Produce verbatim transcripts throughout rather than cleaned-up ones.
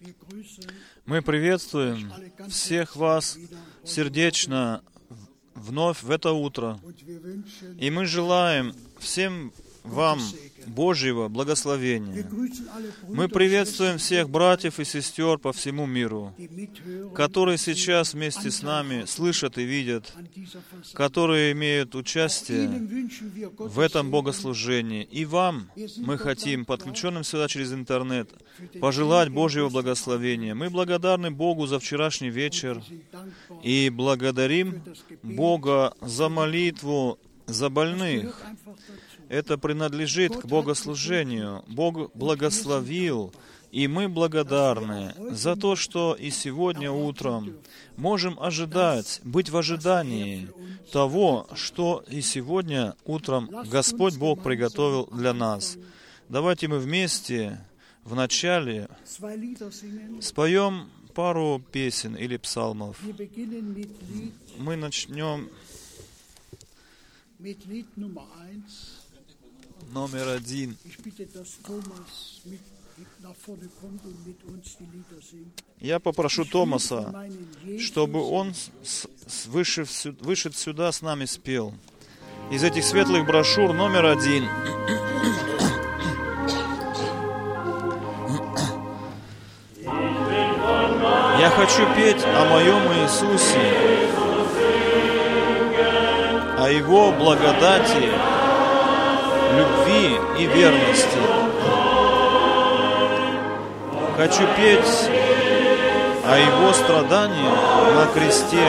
Мы приветствуем всех вас сердечно вновь в это утро. И мы желаем всем вам Божьего благословения. Мы приветствуем всех братьев и сестер по всему миру, которые сейчас вместе с нами слышат и видят, которые имеют участие в этом богослужении. И вам мы хотим, подключенным сюда через интернет, пожелать Божьего благословения. Мы благодарны Богу за вчерашний вечер и благодарим Бога за молитву за больных. Это принадлежит к богослужению. Бог благословил, и мы благодарны за то, что и сегодня утром можем ожидать, быть в ожидании того, что и сегодня утром Господь Бог приготовил для нас. Давайте мы вместе в начале споем пару песен или псалмов. Мы начнем номер один. Я попрошу Томаса, чтобы он вышед сюда с нами спел. Из этих светлых брошюр номер один. Я хочу петь о моем Иисусе, о Его благодати, любви и верности. Хочу петь о Его страдании на кресте.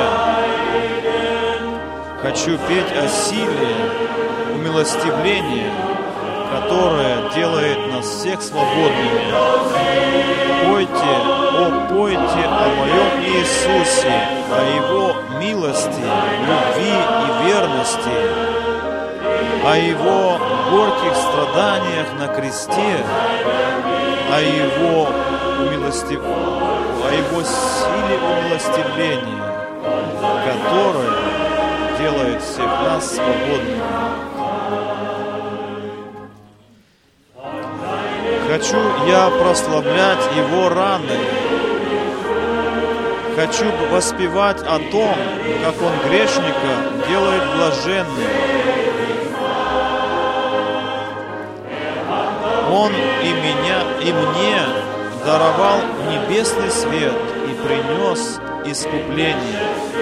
Хочу петь о силе умилостивления, которое делает нас всех свободными. Пойте, о, пойте о моем Иисусе, о Его милости, любви и верности, о Его горьких страданиях на кресте, о Его умилостив... о Его силе умилостивления, которая делает всех нас свободными. Хочу я прославлять Его раны. Хочу воспевать о том, как Он грешника делает блаженным. Он и меня, и мне даровал небесный свет и принес искупление.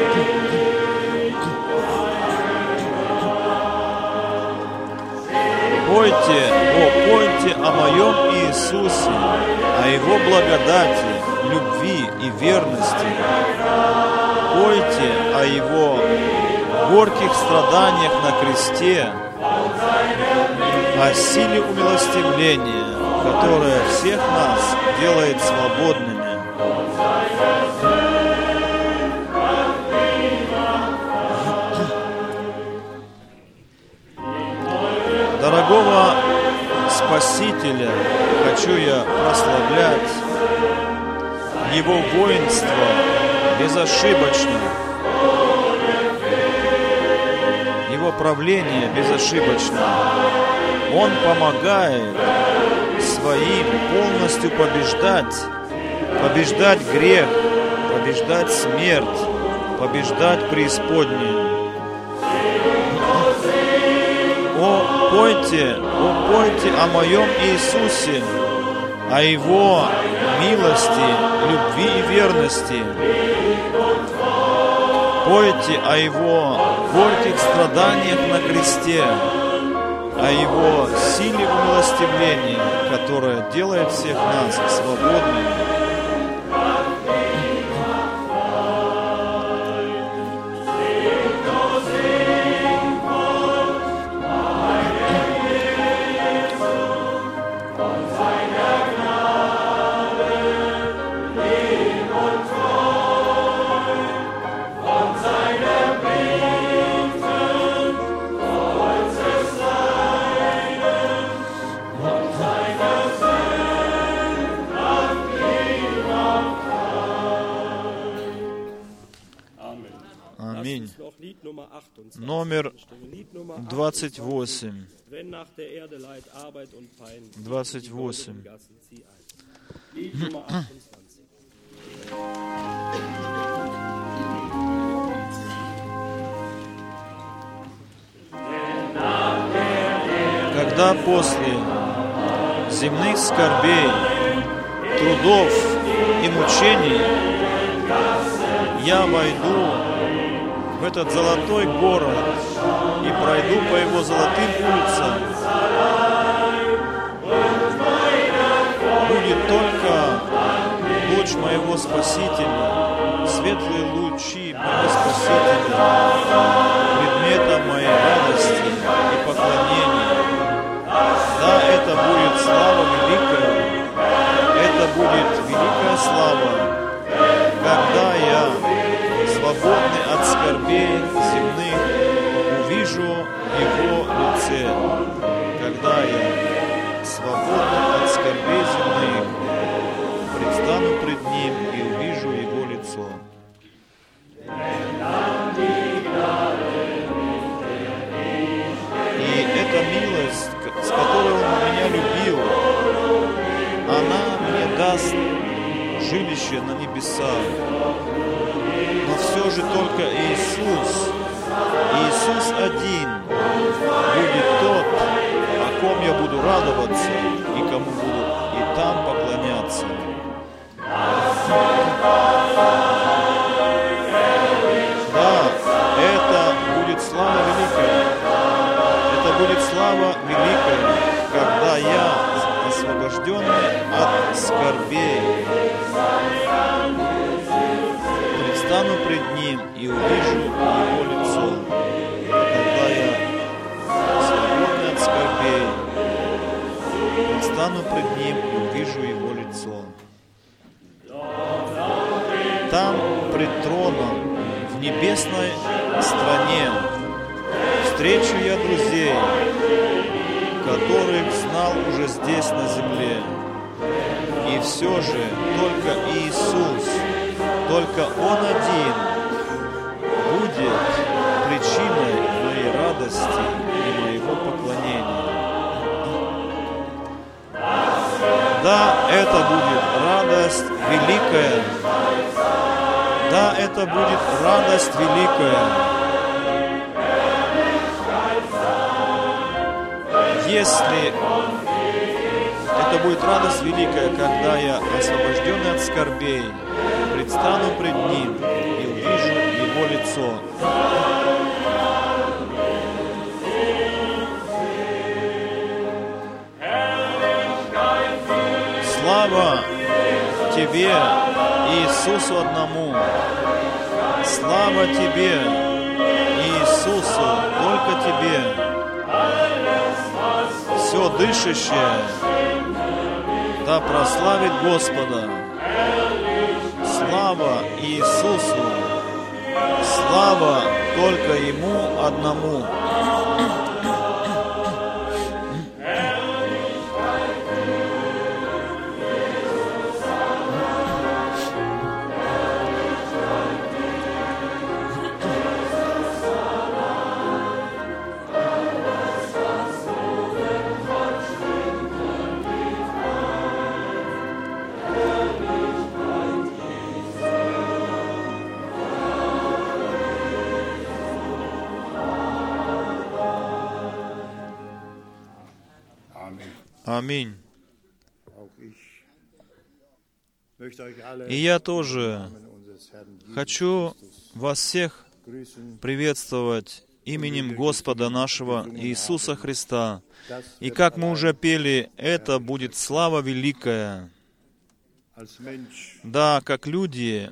Пойте, о, пойте о моем Иисусе, о Его благодати, любви и верности. Пойте о Его горьких страданиях на кресте, о силе умилостивления, которая всех нас делает свободными. Дорогого Спасителя хочу я прославлять, Его воинство безошибочно, Его правление безошибочно. Он помогает своим полностью побеждать, побеждать грех, побеждать смерть, побеждать преисподнюю. О, пойте, о, пойте о моем Иисусе, о Его милости, любви и верности. Пойте о Его горьких страданиях на кресте, о Его силе умилостивления, которая делает всех нас свободными. Номер двадцать восемь. двадцать восемь. когда после земных скорбей, трудов и мучений я войду в этот золотой город и пройду по его золотым улицам, будет только луч моего Спасителя, светлые лучи моего Спасителя, предметом моей радости и поклонения. Да, это будет слава великая, это будет великая слава, когда я, свободный от скорбей земных, увижу Его лице. Когда я, свободный от скорбей земных, предстану пред Ним и увижу Его лицо. И эта милость, с которой Он меня любил, она мне даст жилище на небесах. Но все же только Иисус, Иисус один будет тот, о ком я буду радоваться и кому буду и там поклоняться. Да, это будет слава великая. Это будет слава великая, когда я, освобожденный от скорбей, предстану пред Ним и увижу Его лицо. Когда я, свободный от скорбей, предстану пред Ним и увижу Его лицо. Там, пред троном, в небесной стране, встречу я друзей, которых знал уже здесь, на земле. И все же только Иисус, только Он один будет причиной моей радости и моего поклонения. Да, это будет радость великая. Да, это будет радость великая. Если это будет радость великая, когда я, освобожденный от скорбей, предстану пред Ним и увижу Его лицо. Слава Тебе, Иисусу одному. Слава Тебе, Иисусу, только Тебе. Все дышащее да прославит Господа. Слава Иисусу, слава только Ему одному. Аминь. И я тоже хочу вас всех приветствовать именем Господа нашего Иисуса Христа. И как мы уже пели, это будет слава великая. Да, как люди,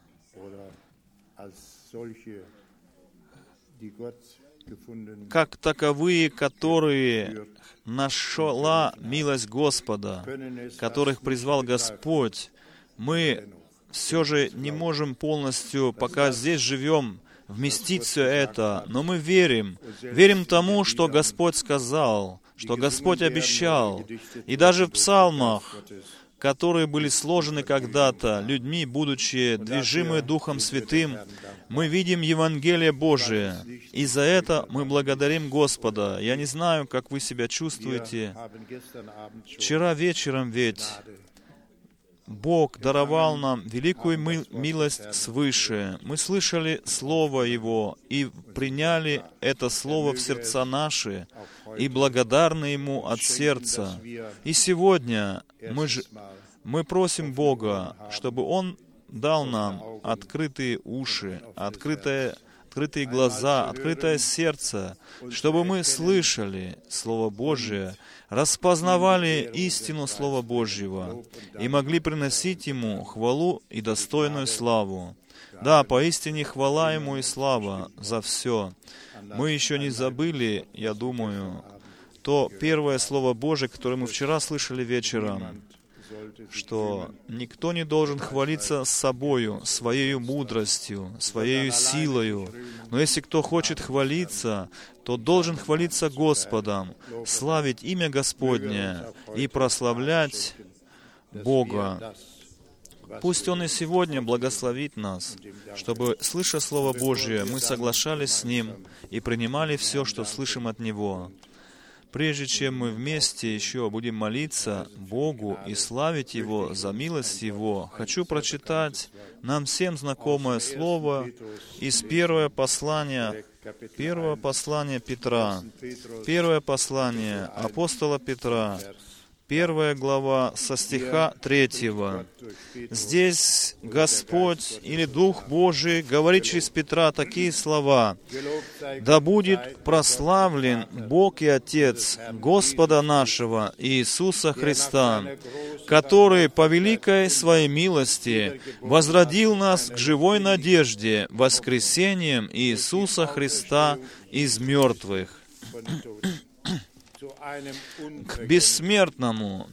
как таковые, которые нашла милость Господа, которых призвал Господь, мы все же не можем полностью, пока здесь живем, вместить все это, но мы верим, верим тому, что Господь сказал, что Господь обещал. И даже в псалмах, которые были сложены когда-то людьми, будучи движимы Духом Святым, мы видим Евангелие Божие. И за это мы благодарим Господа. Я не знаю, как вы себя чувствуете. Вчера вечером ведь Бог даровал нам великую мы- милость свыше. Мы слышали Слово Его и приняли это Слово в сердца наши, и благодарны Ему от сердца. И сегодня мы, ж, мы просим Бога, чтобы Он дал нам открытые уши, открытое открытые глаза, открытое сердце, чтобы мы слышали Слово Божие, распознавали истину Слова Божьего и могли приносить Ему хвалу и достойную славу. Да, поистине хвала Ему и слава за все. Мы еще не забыли, я думаю, то первое Слово Божие, которое мы вчера слышали вечером, что никто не должен хвалиться собою, своей мудростью, своей силою. Но если кто хочет хвалиться, то должен хвалиться Господом, славить имя Господне и прославлять Бога. Пусть Он и сегодня благословит нас, чтобы, слыша Слово Божие, мы соглашались с Ним и принимали все, что слышим от Него. Прежде чем мы вместе еще будем молиться Богу и славить Его за милость Его, хочу прочитать нам всем знакомое слово из первого послания, первого послания Петра, первое послание апостола Петра, первая глава со стиха третьего. Здесь Господь или Дух Божий говорит через Петра такие слова: «Да будет прославлен Бог и Отец Господа нашего Иисуса Христа, который по великой Своей милости возродил нас к живой надежде воскресением Иисуса Христа из мертвых, к бессмертному,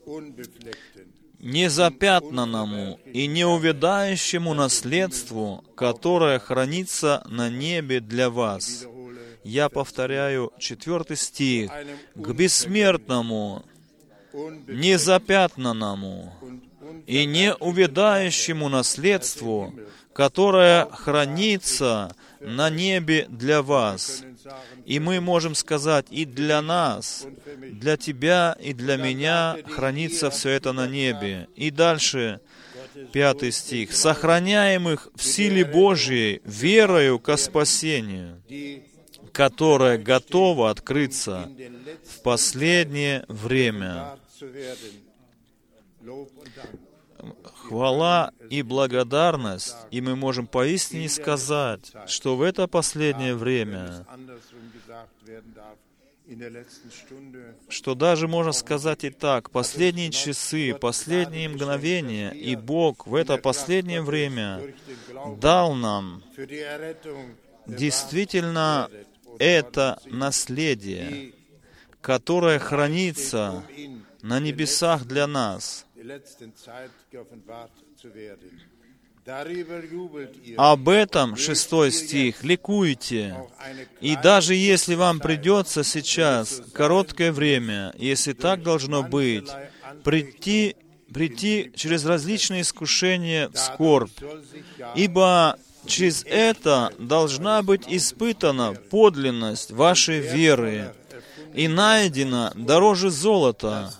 незапятнанному и неувядающему наследству, которое хранится на небе для вас». Я повторяю четвертый стих. «К бессмертному, незапятнанному и неувядающему наследству, которое хранится на небе для вас». И мы можем сказать, и для нас, для тебя и для меня хранится все это на небе. И дальше, пятый стих. «Сохраняемых в силе Божьей верою ко спасению, которое готово открыться в последнее время». Хвала и благодарность, и мы можем поистине сказать, что в это последнее время, что даже можно сказать и так, последние часы, последние мгновения, и Бог в это последнее время дал нам действительно это наследие, которое хранится на небесах для нас. Об этом, шестой стих, ликуйте. И даже если вам придется сейчас короткое время, если так должно быть, прийти, прийти через различные искушения в скорбь, ибо через это должна быть испытана подлинность вашей веры и найдена дороже золота,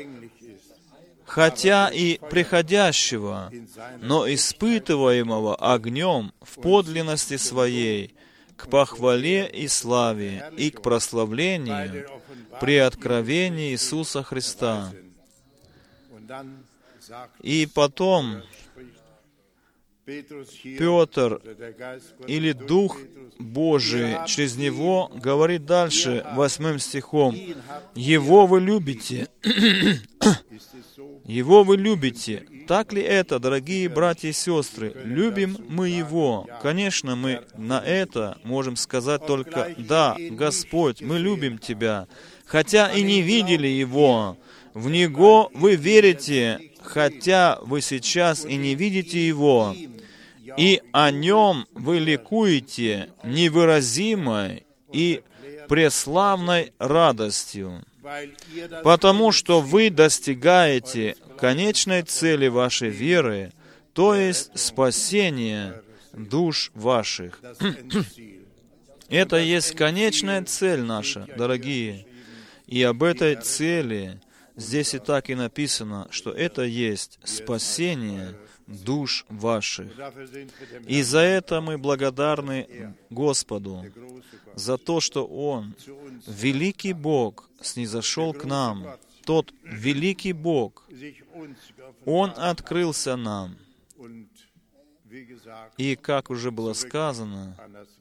хотя и приходящего, но испытываемого огнем в подлинности своей, к похвале и славе и к прославлению при откровении Иисуса Христа. И потом Петр или Дух Божий через него говорит дальше, восьмым стихом: «Его вы любите». Его вы любите. Так ли это, дорогие братья и сестры? Любим мы Его? Конечно, мы на это можем сказать только: «Да, Господь, мы любим Тебя». Хотя и не видели Его, в Него вы верите, хотя вы сейчас и не видите Его, и о Нем вы ликуете невыразимой и преславной радостью, потому что вы достигаете конечной цели вашей веры, то есть спасения душ ваших. Это есть конечная цель наша, дорогие. И об этой цели Здесь и так и написано, что это есть спасение душ ваших. И за это мы благодарны Господу, за то, что Он, великий Бог, снизошел к нам. Тот великий Бог, Он открылся нам. И, как уже было сказано,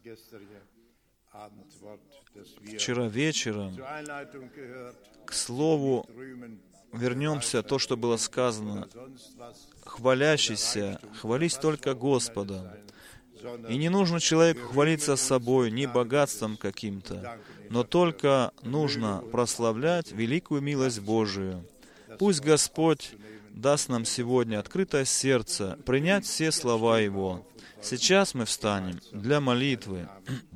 вчера вечером, к слову, вернемся, то, что было сказано, хвалящийся, хвались только Господом. И не нужно человеку хвалиться собой, ни богатством каким-то, но только нужно прославлять великую милость Божию. Пусть Господь даст нам сегодня открытое сердце, принять все слова Его. Сейчас мы встанем для молитвы.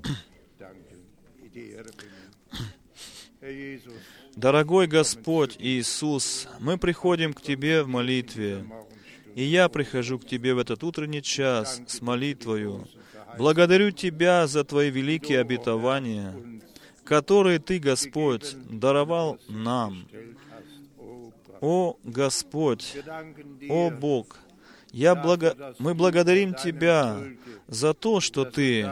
Дорогой Господь Иисус, мы приходим к Тебе в молитве, и я прихожу к Тебе в этот утренний час с молитвою. Благодарю Тебя за Твои великие обетования, которые Ты, Господь, даровал нам. О Господь, о Бог, я благо... мы благодарим Тебя за то, что Ты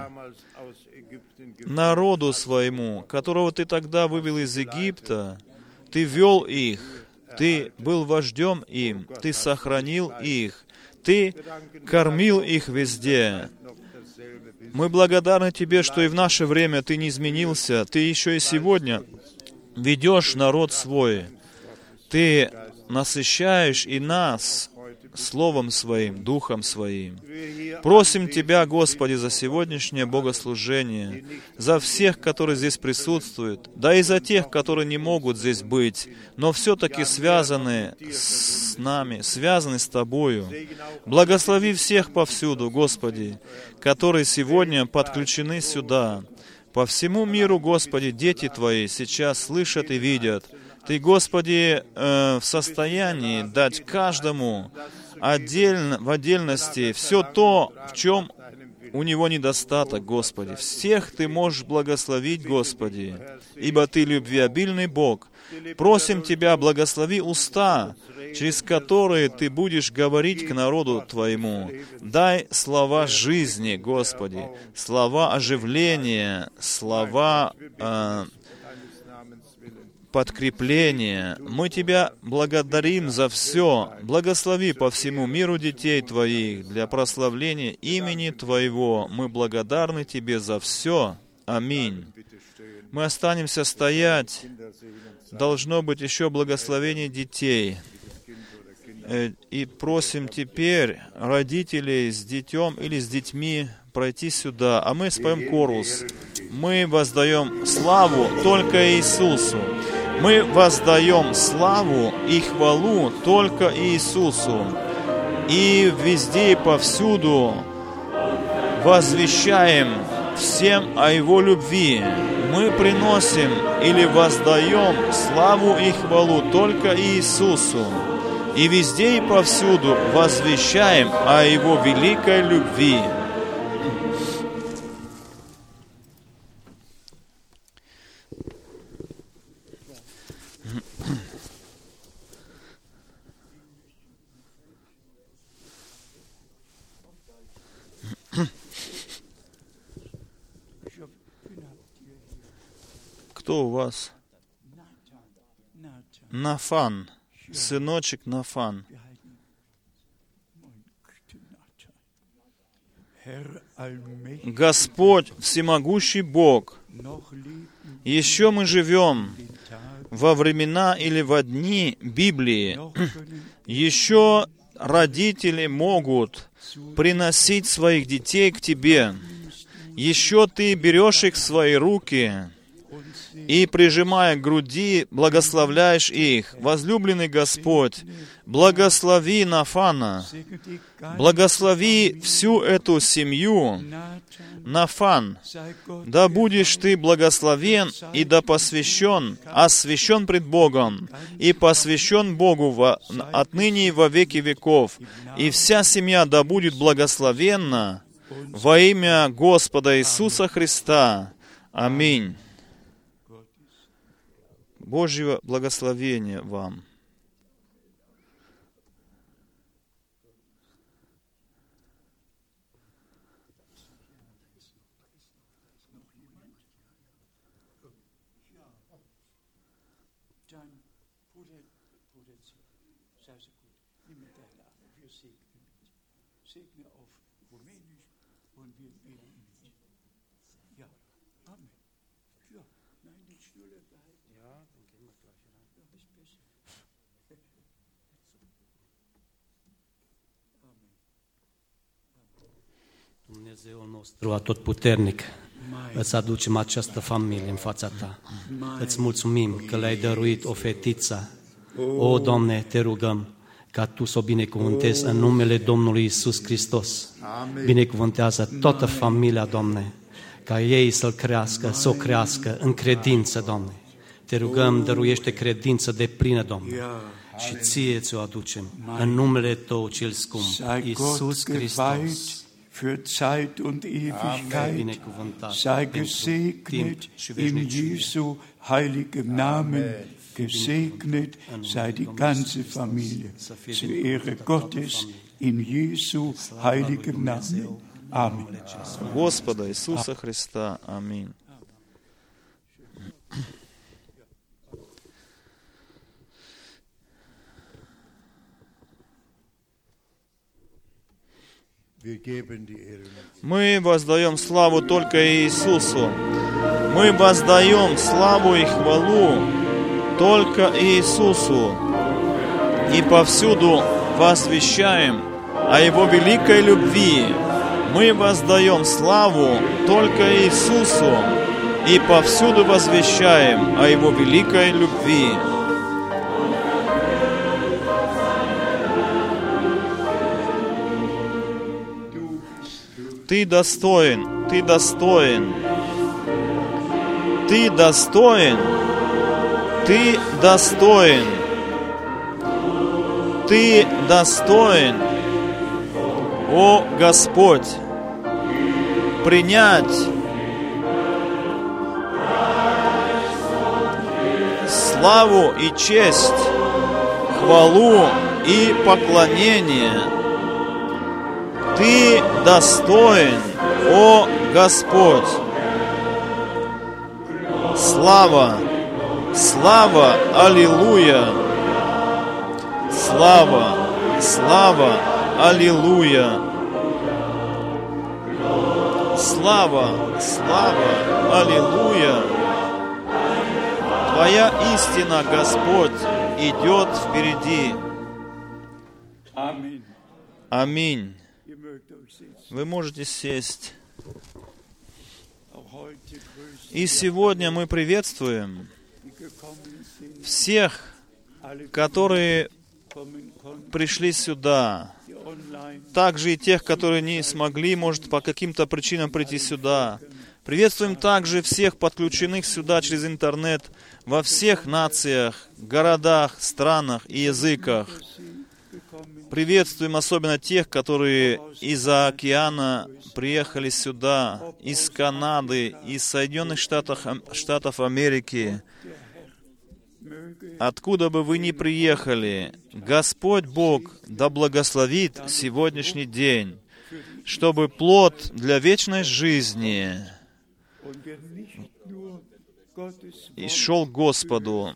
народу своему, которого Ты тогда вывел из Египта, Ты вел их, Ты был вождем им, Ты сохранил их, Ты кормил их везде. Мы благодарны Тебе, что и в наше время Ты не изменился, Ты еще и сегодня ведешь народ свой. Ты насыщаешь и нас Словом Своим, Духом Своим. Просим Тебя, Господи, за сегодняшнее богослужение, за всех, которые здесь присутствуют, да и за тех, которые не могут здесь быть, но все-таки связаны с нами, связаны с Тобою. Благослови всех повсюду, Господи, которые сегодня подключены сюда. По всему миру, Господи, дети Твои сейчас слышат и видят. Ты, Господи, э, в состоянии дать каждому отдельно, в отдельности все то, в чем у него недостаток, Господи. Всех Ты можешь благословить, Господи, ибо Ты любвеобильный Бог. Просим Тебя, благослови уста, через которые Ты будешь говорить к народу Твоему. Дай слова жизни, Господи, слова оживления, слова э, подкрепления. Мы Тебя благодарим за все. Благослови по всему миру детей Твоих для прославления имени Твоего. Мы благодарны Тебе за все. Аминь. Мы останемся стоять. Должно быть еще благословение детей. И просим теперь родителей с детем или с детьми пройти сюда. А мы споем хорус. Мы воздаем славу только Иисусу. Мы воздаем славу и хвалу только Иисусу. И везде и повсюду возвещаем всем о Его любви. Мы приносим или воздаем славу и хвалу только Иисусу. И везде и повсюду возвещаем о Его великой любви. Кто у вас? Нафан, сыночек Нафан. Господь, всемогущий Бог, еще мы живем во времена или во дни Библии. Еще родители могут приносить своих детей к Тебе. Еще Ты берешь их в свои руки и, прижимая к груди, благословляешь их. Возлюбленный Господь, благослови Нафана, благослови всю эту семью. Нафан, да будешь ты благословен и да посвящен, освящен пред Богом и посвящен Богу во, отныне и во веки веков. И вся семья да будет благословенна во имя Господа Иисуса Христа. Аминь. Божьего благословения вам. Dumnezeul nostru atotputernic, îți aducem această familie în fața Ta. Îți mulțumim că le-ai dăruit o fetiță. O, Doamne, te rugăm ca Tu să o binecuvântezi în numele Domnului Iisus Hristos. Binecuvântează toată familia, Doamne, ca ei să-L crească, să o crească în credință, Doamne. Te rugăm, dăruiește credință de plină, Doamne, și Ție ți-o aducem în numele Tău cel scump, Iisus Hristos. Für Zeit und Ewigkeit, sei gesegnet in Jesu heiligem Namen, gesegnet sei die ganze Familie, zur Ehre Gottes in Jesu heiligem Namen. Amen. Господа Иисуса Христа. Аминь. Мы воздаем славу только Иисусу. Мы воздаем славу и хвалу только Иисусу. И повсюду возвещаем о Его великой любви. Мы воздаем славу только Иисусу. И повсюду возвещаем о Его великой любви. Ты достоин, Ты достоин, Ты достоин, Ты достоин, Ты достоин, о Господь, принять славу и честь, хвалу и поклонение. Ты достоин, о Господь. Слава, слава, аллилуйя. Слава, слава, аллилуйя. Слава, слава, аллилуйя. Твоя истина, Господь, идет впереди. Аминь. Вы можете сесть. И сегодня мы приветствуем всех, которые пришли сюда, также и тех, которые не смогли, может, по каким-то причинам прийти сюда. Приветствуем также всех подключенных сюда через интернет во всех нациях, городах, странах и языках. Приветствуем особенно тех, которые из-за океана приехали сюда, из Канады, из Соединенных Штатов, Штатов Америки. Откуда бы вы ни приехали, Господь Бог да благословит сегодняшний день, чтобы плод для вечной жизни и шел к Господу,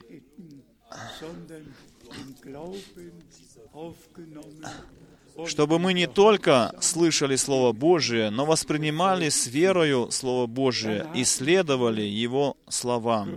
чтобы мы не только слышали Слово Божие, но воспринимали с верою Слово Божие и следовали Его словам.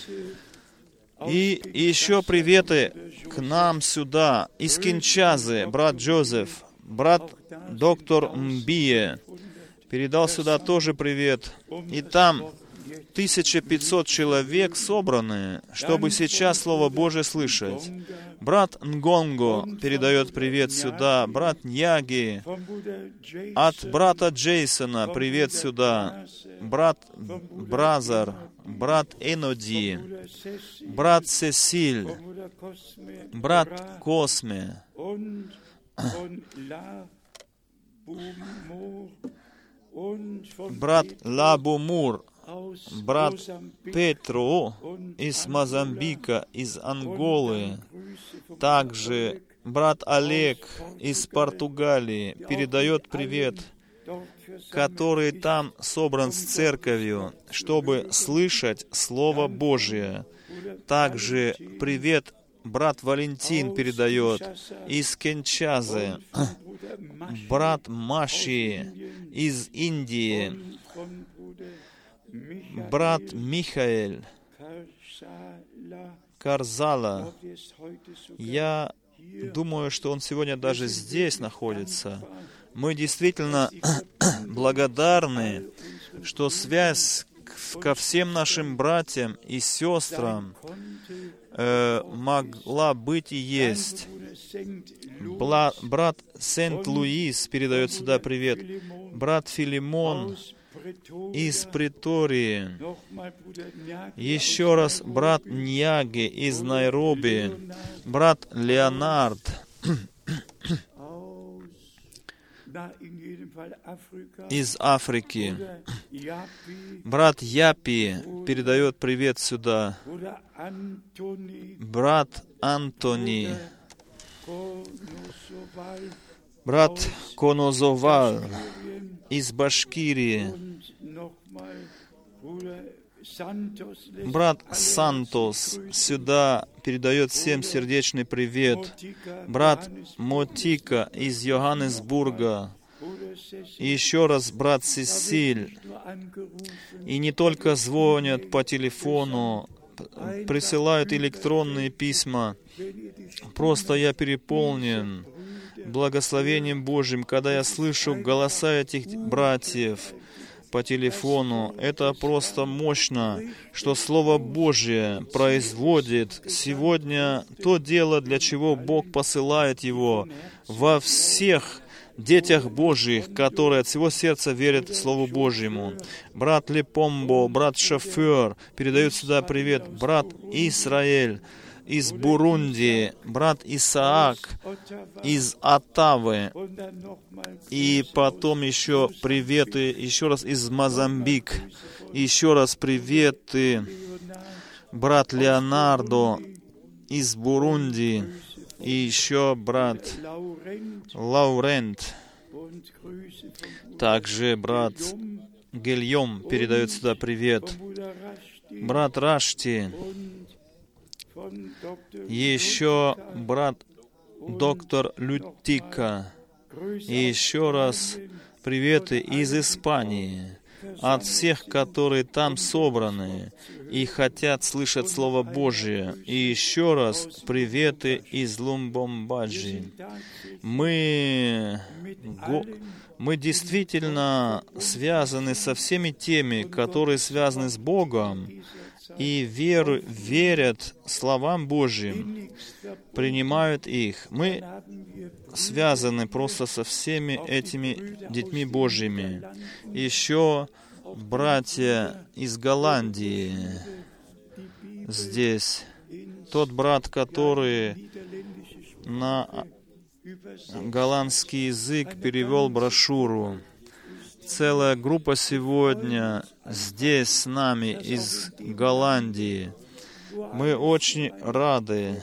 И еще приветы к нам сюда, из Кинчазы, брат Джозеф, брат доктор Мбие, передал сюда тоже привет. И там тысяча пятьсот человек собраны, чтобы сейчас Слово Божие слышать. Брат Нгонго передает привет сюда, брат Ньяги, от брата Джейсона привет сюда, брат Бразар, брат Эноди, брат Сесиль, брат Косме, брат Лабумур, брат Петро из Мозамбика, из Анголы, также брат Олег из Португалии передает привет, который там собран с церковью, чтобы слышать Слово Божие. Также привет брат Валентин передает из Киншасы, брат Маши из Индии, брат Михаэль Карзала. Я думаю, что он сегодня даже здесь находится. Мы действительно благодарны, что связь ко всем нашим братьям и сестрам э, могла быть и есть. Бла, брат Сент-Луис передает сюда привет. Брат Филимон из Претории. Еще раз брат Ньяги из Найроби. Брат Леонард из Африки. Брат Япи передает привет сюда. Брат Антони. Брат Конозовал из Башкирии. Брат Сантос сюда передает всем сердечный привет. Брат Мотика из Йоханнесбурга. И еще раз брат Сесиль. И не только звонят по телефону, присылают электронные письма. Просто я переполнен благословением Божьим, когда я слышу голоса этих братьев по телефону. Это просто мощно, что Слово Божье производит сегодня то дело, для чего Бог посылает его во всех детях Божьих, которые от всего сердца верят Слову Божьему. Брат Лепомбо, брат Шофер передают сюда привет. Брат Исраэль из Бурунди, брат Исаак из Оттавы, и потом еще приветы, еще раз из Мозамбик, еще раз приветы, брат Леонардо из Бурунди, и еще брат Лаурент, также брат Гильом передает сюда привет, брат Рашти, еще брат доктор Лютика, и еще раз приветы из Испании, от всех, которые там собраны и хотят слышать Слово Божие. И еще раз приветы из Лумбомбаджи. Мы, мы действительно связаны со всеми теми, которые связаны с Богом, и веру, верят словам Божьим, принимают их. Мы связаны просто со всеми этими детьми Божьими. Еще братья из Голландии здесь. Тот брат, который на голландский язык перевел брошюру. Целая группа сегодня здесь с нами из Голландии. Мы очень рады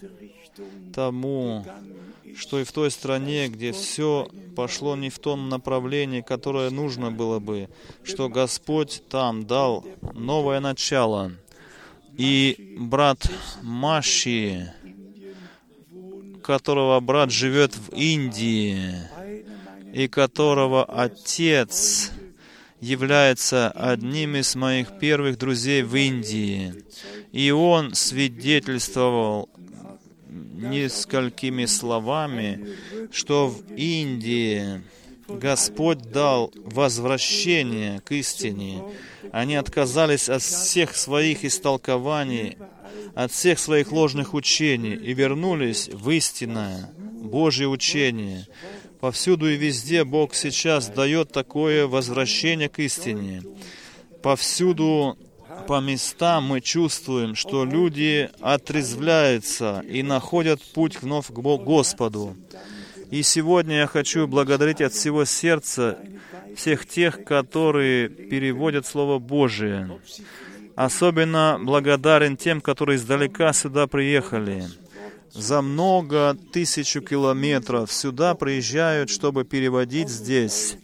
тому, что и в той стране, где все пошло не в том направлении, которое нужно было бы, что Господь там дал новое начало. И брат Маши, которого брат живет в Индии, и которого отец является одним из моих первых друзей в Индии. И он свидетельствовал несколькими словами, что в Индии Господь дал возвращение к истине. Они отказались от всех своих истолкований, от всех своих ложных учений и вернулись в истинное Божье учение. Повсюду и везде Бог сейчас дает такое возвращение к истине. Повсюду, по местам мы чувствуем, что люди отрезвляются и находят путь вновь к Господу. И сегодня я хочу благодарить от всего сердца всех тех, которые переводят Слово Божие. Особенно благодарен тем, которые издалека сюда приехали. За много тысячу километров сюда приезжают, чтобы переводить здесь.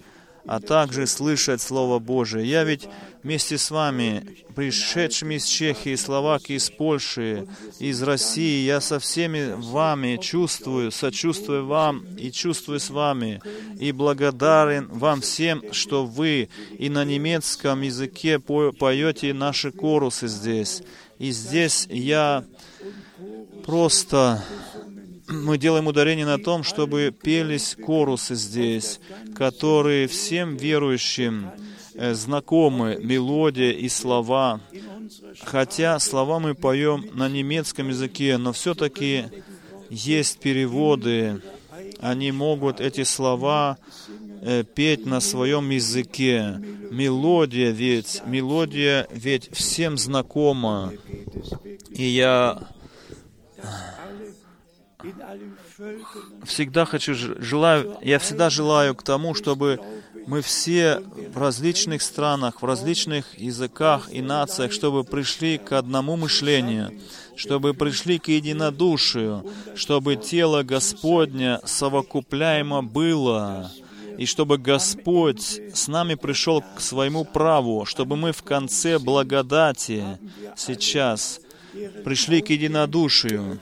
а также слышать Слово Божие. Я ведь вместе с вами, пришедшими из Чехии, Словакии, из Польши, из России, я со всеми вами чувствую, сочувствую вам и чувствую с вами, и благодарен вам всем, что вы и на немецком языке поете наши корусы здесь. И здесь я просто... Мы делаем ударение на том, чтобы пелись корусы здесь, которые всем верующим э, знакомы, мелодия и слова. Хотя слова мы поем на немецком языке, но все-таки есть переводы. Они могут эти слова э, петь на своем языке. Мелодия ведь, мелодия ведь всем знакома. И я... Всегда хочу, желаю, я всегда желаю к тому, чтобы мы все в различных странах, в различных языках и нациях, чтобы пришли к одному мышлению, чтобы пришли к единодушию, чтобы тело Господня совокупляемо было, и чтобы Господь с нами пришел к своему праву, чтобы мы в конце благодати сейчас пришли к единодушию.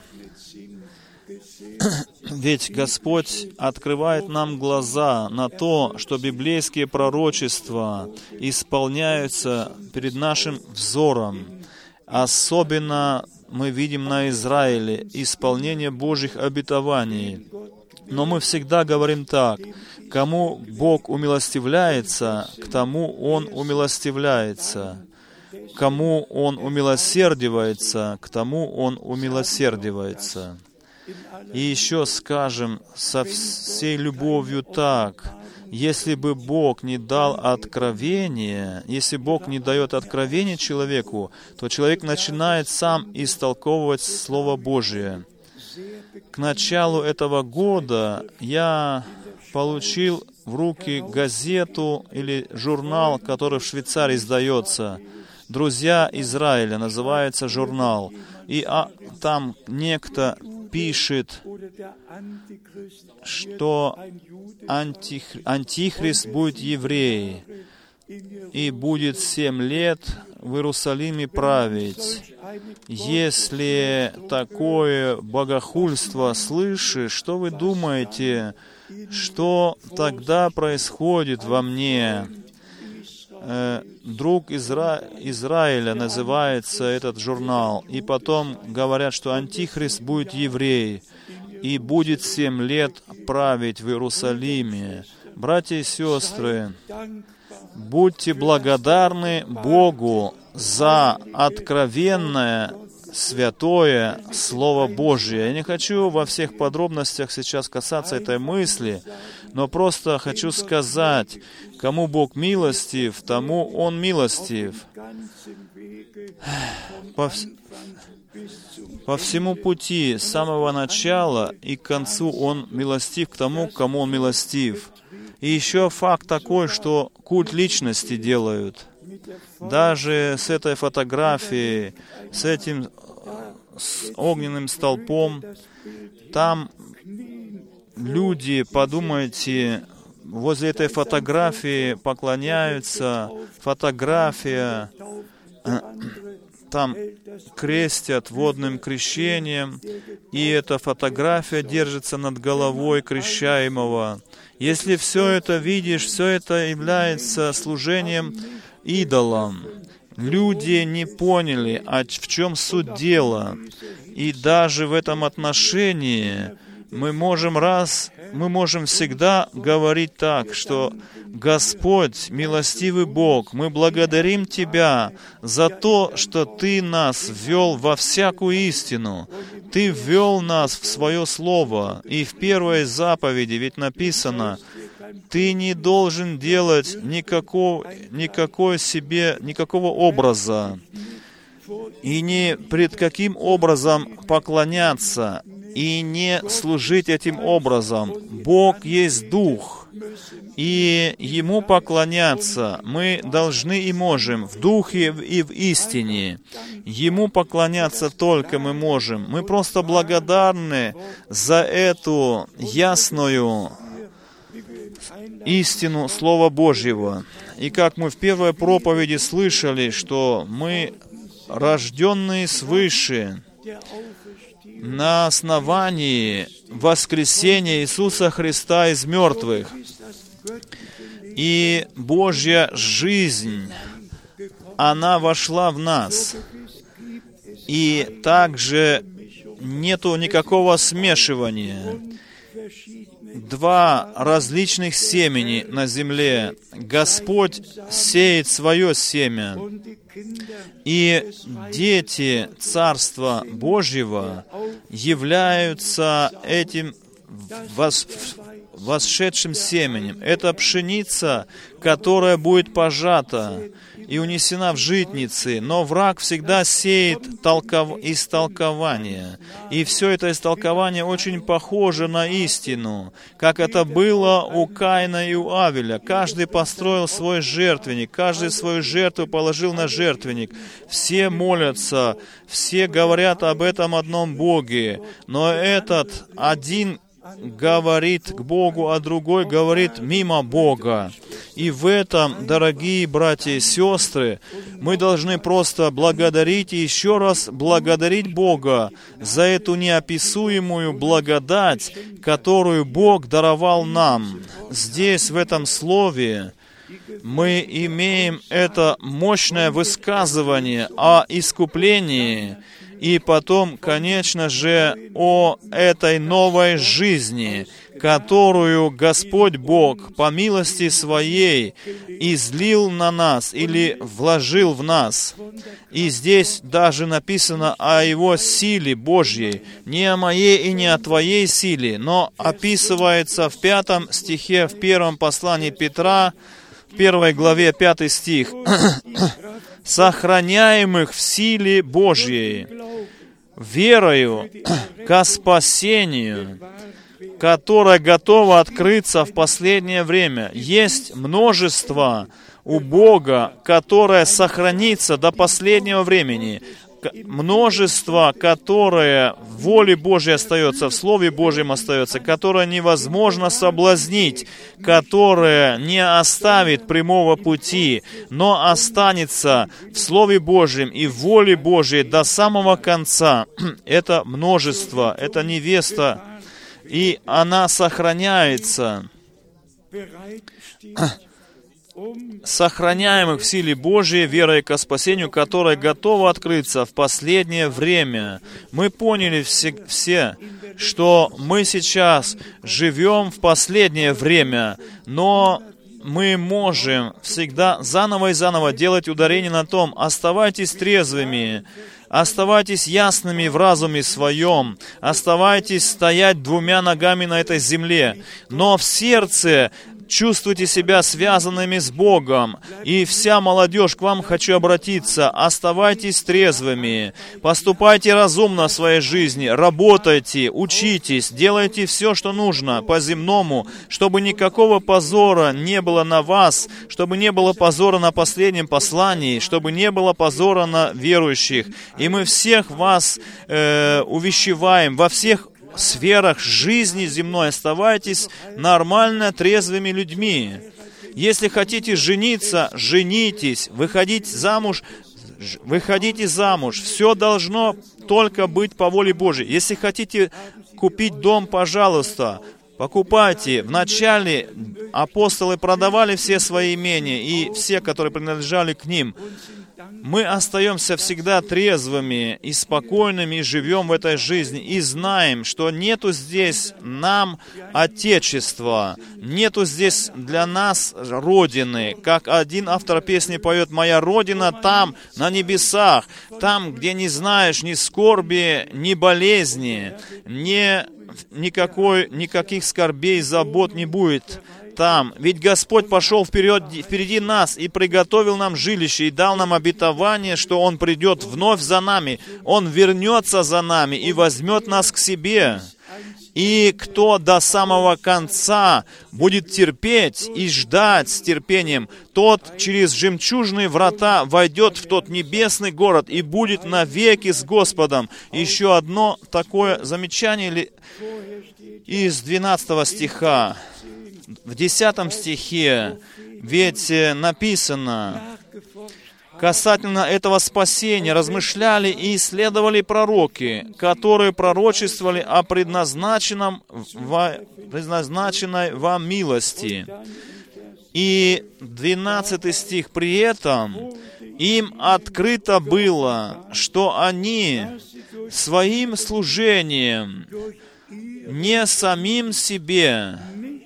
Ведь Господь открывает нам глаза на то, что библейские пророчества исполняются перед нашим взором. Особенно мы видим на Израиле исполнение Божьих обетований. Но мы всегда говорим так: кому Бог умилостивляется, к тому Он умилостивляется. Кому Он умилосердивается, к тому Он умилосердивается. И еще скажем со всей любовью так: если бы Бог не дал откровение, если Бог не дает откровение человеку, то человек начинает сам истолковывать Слово Божие. К началу этого года я получил в руки газету или журнал, который в Швейцарии издается. «Друзья Израиля» называется журнал. И а, там некто пишет, что антих, антихрист будет еврей и будет семь лет в Иерусалиме править. Если такое богохульство слышишь, что вы думаете, что тогда происходит во мне? «Друг Изра... Израиля» называется этот журнал. И потом говорят, что антихрист будет еврей и будет семь лет править в Иерусалиме. Братья и сестры, будьте благодарны Богу за откровенное, святое Слово Божие. Я не хочу во всех подробностях сейчас касаться этой мысли, но просто хочу сказать, кому Бог милостив, тому Он милостив. По, вс... по всему пути, с самого начала и к концу Он милостив к тому, кому Он милостив. И еще факт такой, что культ личности делают. Даже с этой фотографией, с этим с огненным столпом, там люди, подумайте, возле этой фотографии поклоняются, фотография, там крестят водным крещением, и эта фотография держится над головой крещаемого. Если все это видишь, все это является служением идолам. Люди не поняли, а в чем суть дела. И даже в этом отношении мы можем раз, мы можем всегда говорить так, что Господь, милостивый Бог, мы благодарим Тебя за то, что Ты нас ввел во всякую истину. Ты ввел нас в Свое Слово. И в первой заповеди ведь написано: ты не должен делать никакого, никакой себе, никакого образа, и не пред каким образом поклоняться, и не служить этим образом. Бог есть Дух, и Ему поклоняться мы должны и можем в Духе и в истине. Ему поклоняться только мы можем. Мы просто благодарны за эту ясную истину Слова Божьего. И как мы в первой проповеди слышали, что мы, рожденные свыше, на основании воскресения Иисуса Христа из мертвых, и Божья жизнь, она вошла в нас, и также нету никакого смешивания. Два различных семени на земле. Господь сеет свое семя, и дети Царства Божьего являются этим вос... восшедшим семенем. Это пшеница, которая будет пожата и унесена в житницы, но враг всегда сеет толков... истолкование. И все это истолкование очень похоже на истину, как это было у Каина и у Авеля. Каждый построил свой жертвенник, каждый свою жертву положил на жертвенник. Все молятся, все говорят об этом одном Боге, но этот один говорит к Богу, а другой говорит мимо Бога. И в этом, дорогие братья и сестры, мы должны просто благодарить и еще раз благодарить Бога за эту неописуемую благодать, которую Бог даровал нам. Здесь, в этом слове, мы имеем это мощное высказывание о искуплении, и потом, конечно же, о этой новой жизни, которую Господь Бог по милости Своей излил на нас или вложил в нас. И здесь даже написано о Его силе Божьей, не о моей и не о твоей силе, но описывается в пятом стихе, в первом послании Петра, в первой главе, пятый стих, «Сохраняемых в силе Божьей, верою ко спасению, которое готово открыться в последнее время». Есть множество у Бога, которое сохранится до последнего времени. Множество, которое в воле Божьей остается, в Слове Божьем остается, которое невозможно соблазнить, которое не оставит прямого пути, но останется в Слове Божьем и в воле Божьей до самого конца. Это множество, это невеста, и она сохраняется, сохраняемых в силе Божией, верой ко спасению, которое готово открыться в последнее время. Мы поняли все, все, что мы сейчас живем в последнее время, но мы можем всегда заново и заново делать ударение на том: оставайтесь трезвыми, оставайтесь ясными в разуме своем, оставайтесь стоять двумя ногами на этой земле, но в сердце чувствуйте себя связанными с Богом. И вся молодежь, к вам хочу обратиться: оставайтесь трезвыми, поступайте разумно в своей жизни, работайте, учитесь, делайте все, что нужно по-земному, чтобы никакого позора не было на вас, чтобы не было позора на последнем послании, чтобы не было позора на верующих. И мы всех вас э, увещеваем во всех сферах жизни земной. Оставайтесь нормально трезвыми людьми. Если хотите жениться, женитесь. Выходить замуж, выходите замуж. Все должно только быть по воле Божьей. Если хотите купить дом, пожалуйста, покупайте. Вначале апостолы продавали все свои имения, и все, которые принадлежали к ним. Мы остаемся всегда трезвыми и спокойными, и живем в этой жизни, и знаем, что нету здесь нам Отечества, нету здесь для нас Родины. Как один автор песни поет: «Моя Родина там, на небесах, там, где не знаешь ни скорби, ни болезни, ни, никакой, никаких скорбей, забот не будет». Там. Ведь Господь пошел вперед, впереди нас и приготовил нам жилище, и дал нам обетование, что Он придет вновь за нами, Он вернется за нами и возьмет нас к себе. И кто до самого конца будет терпеть и ждать с терпением, тот через жемчужные врата войдет в тот небесный город и будет навеки с Господом. Еще одно такое замечание из двенадцатого стиха. в десятом стихе, ведь написано, касательно этого спасения размышляли и исследовали пророки, которые пророчествовали о предназначенном, предназначенной вам милости. И двенадцатый стих, при этом им открыто было, что они своим служением не самим себе,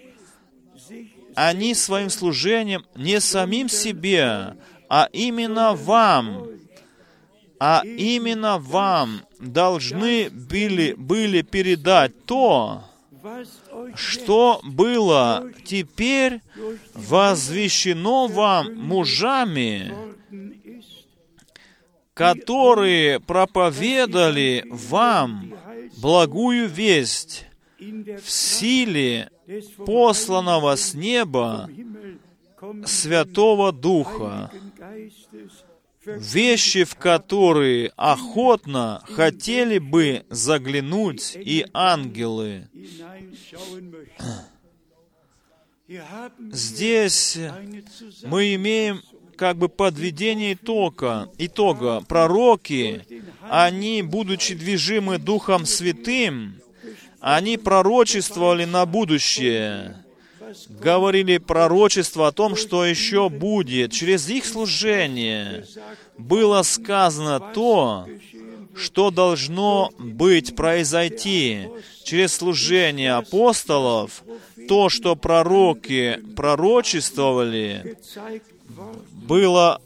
они своим служением не самим себе, а именно вам, а именно вам должны были, были передать то, что было теперь возвещено вам мужами, которые проповедовали вам благую весть в силе посланного с неба Святого Духа, вещи, в которые охотно хотели бы заглянуть и ангелы. Здесь мы имеем как бы подведение итога. итога. Пророки, они, будучи движимы Духом Святым, они пророчествовали на будущее, говорили пророчество о том, что еще будет. Через их служение было сказано то, что должно быть, произойти. Через служение апостолов, то, что пророки пророчествовали, было,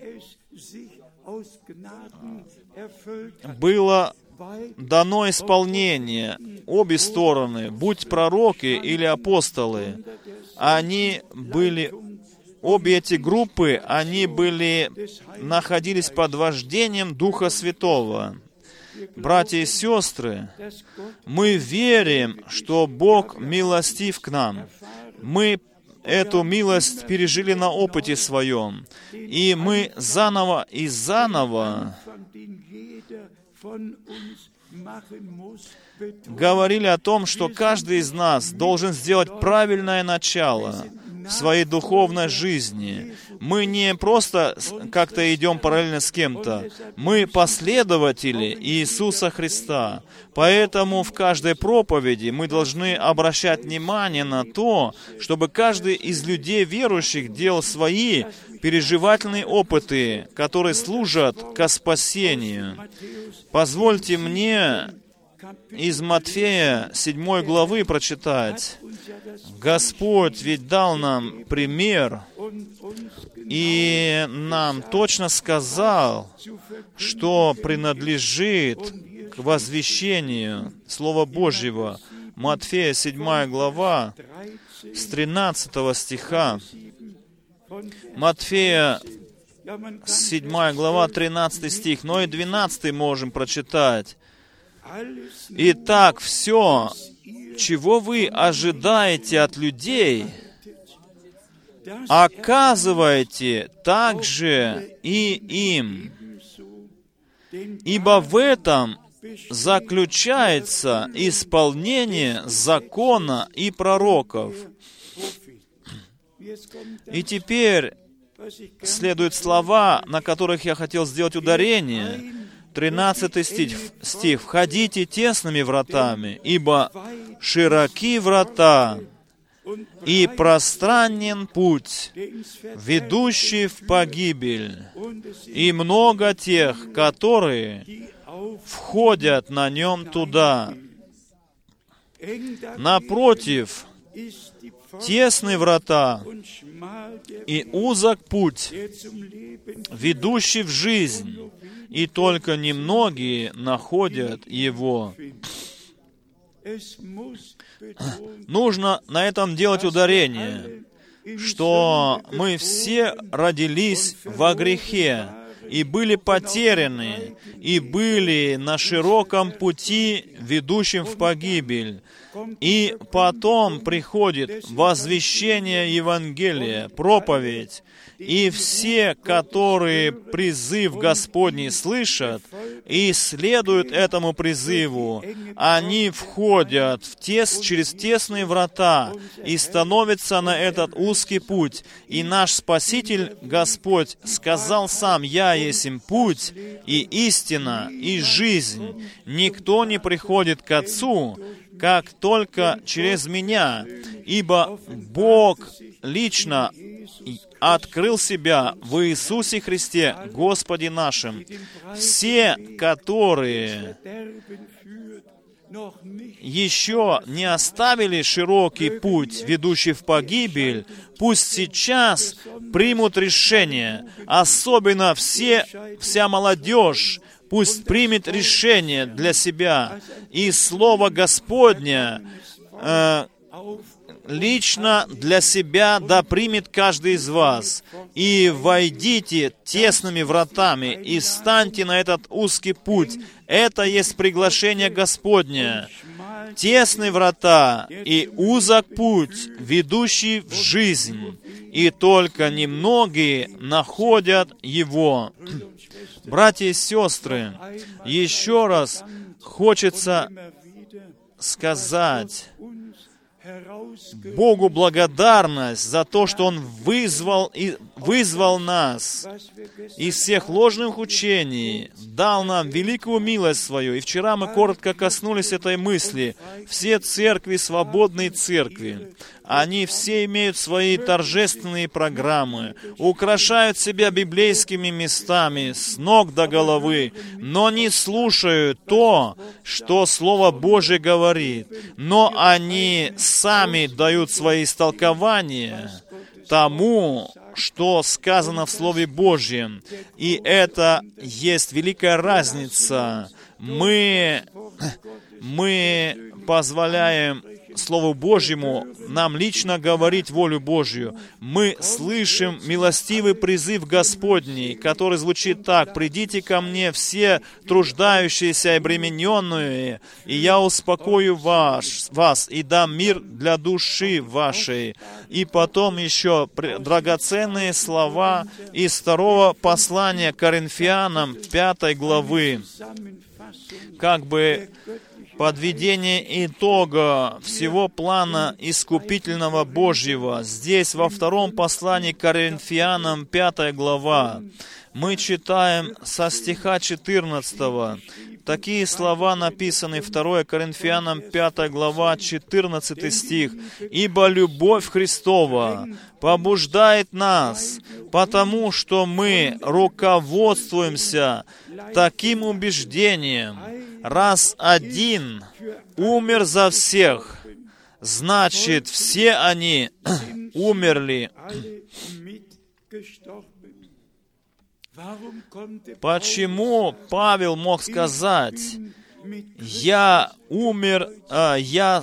было дано исполнение. Обе стороны, будь пророки или апостолы, они были, обе эти группы, они были, находились под вождением Духа Святого. Братья и сестры, мы верим, что Бог милостив к нам. Мы эту милость пережили на опыте своем. И мы заново и заново говорили о том, что каждый из нас должен сделать правильное начало в своей духовной жизни. Мы не просто как-то идем параллельно с кем-то. Мы последователи Иисуса Христа. Поэтому в каждой проповеди мы должны обращать внимание на то, чтобы каждый из людей верующих делал свои переживательные опыты, которые служат ко спасению. Позвольте мне из Матфея седьмой главы прочитать. Господь ведь дал нам пример и нам точно сказал, что принадлежит к возвещению Слова Божьего. Матфея седьмая глава с тринадцатого стиха. Матфея седьмая глава, тринадцатый стих, но и двенадцатый можем прочитать. Итак, все, чего вы ожидаете от людей, оказывайте также и им, ибо в этом заключается исполнение закона и пророков. И теперь следуют слова, на которых я хотел сделать ударение. тринадцатый стих, стих. «Входите тесными вратами, ибо широки врата, и пространен путь, ведущий в погибель, и много тех, которые входят на нем туда. Напротив, тесны врата и узок путь, ведущий в жизнь, и только немногие находят его». Нужно на этом делать ударение, что мы все родились во грехе, и были потеряны, и были на широком пути, ведущем в погибель. И потом приходит возвещение Евангелия, проповедь, и все, которые призыв Господний слышат, и следуют этому призыву, они входят в тес, через тесные врата и становятся на этот узкий путь. И наш Спаситель Господь сказал сам: «Я есть им путь, и истина, и жизнь. Никто не приходит к Отцу, как только через Меня, ибо Бог лично открыл Себя в Иисусе Христе, Господе нашим. Все, которые еще не оставили широкий путь, ведущий в погибель, пусть сейчас примут решение, особенно все, вся молодежь, пусть примет решение для себя, и Слово Господне э, лично для себя да примет каждый из вас. И войдите тесными вратами, и встаньте на этот узкий путь. Это есть приглашение Господне. Тесные врата и узок путь, ведущий в жизнь, и только немногие находят его. Братья и сестры, еще раз хочется сказать Богу благодарность за то, что Он вызвал, и, вызвал нас из всех ложных учений, дал нам великую милость свою. И вчера мы коротко коснулись этой мысли. Все церкви, свободные церкви, они все имеют свои торжественные программы, украшают себя библейскими местами с ног до головы, но не слушают то, что Слово Божие говорит. Но они сами дают свои истолкования тому, что сказано в Слове Божьем. И это есть великая разница. Мы, мы позволяем Слову Божьему нам лично говорить волю Божью. Мы слышим милостивый призыв Господний, который звучит так: «Придите ко мне все труждающиеся и обремененные, и я успокою вас, вас и дам мир для души вашей». И потом еще драгоценные слова из второго послания Коринфянам, пятой главы, как бы подведение итога всего плана искупительного Божьего. Здесь, во втором послании к Коринфянам, пятая глава, мы читаем со стиха четырнадцатого. Такие слова написаны, второе Коринфянам, пятая глава, четырнадцатый стих. «Ибо любовь Христова побуждает нас, потому что мы руководствуемся таким убеждением: раз один умер за всех, значит, все они умерли». Почему Павел мог сказать: «Я умер, а, я,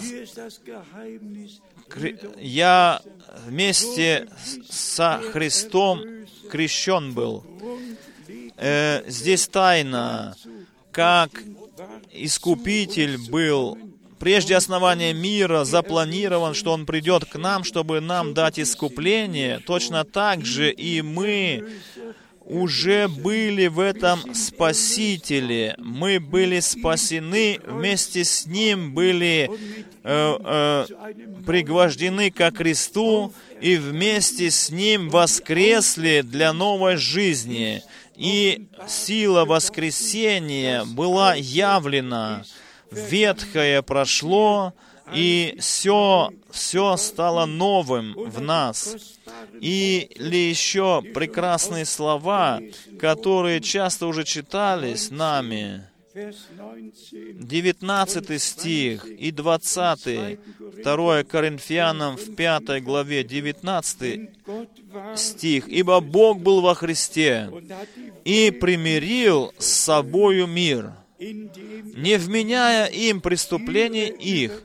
я вместе со Христом крещен был»? Э, здесь тайна, как Искупитель был прежде основания мира запланирован, что Он придет к нам, чтобы нам дать искупление. Точно так же и мы уже были в этом Спасителе. Мы были спасены, вместе с Ним были э, э, пригвождены ко кресту, и вместе с Ним воскресли для новой жизни. И сила воскресения была явлена. Ветхое прошло, и все, все стало новым в нас. И ли еще прекрасные слова, которые часто уже читались нами. девятнадцатый стих и двадцатый, второе Коринфянам в пятой главе, девятнадцатый стих. «Ибо Бог был во Христе и примирил с собою мир, не вменяя им преступления их,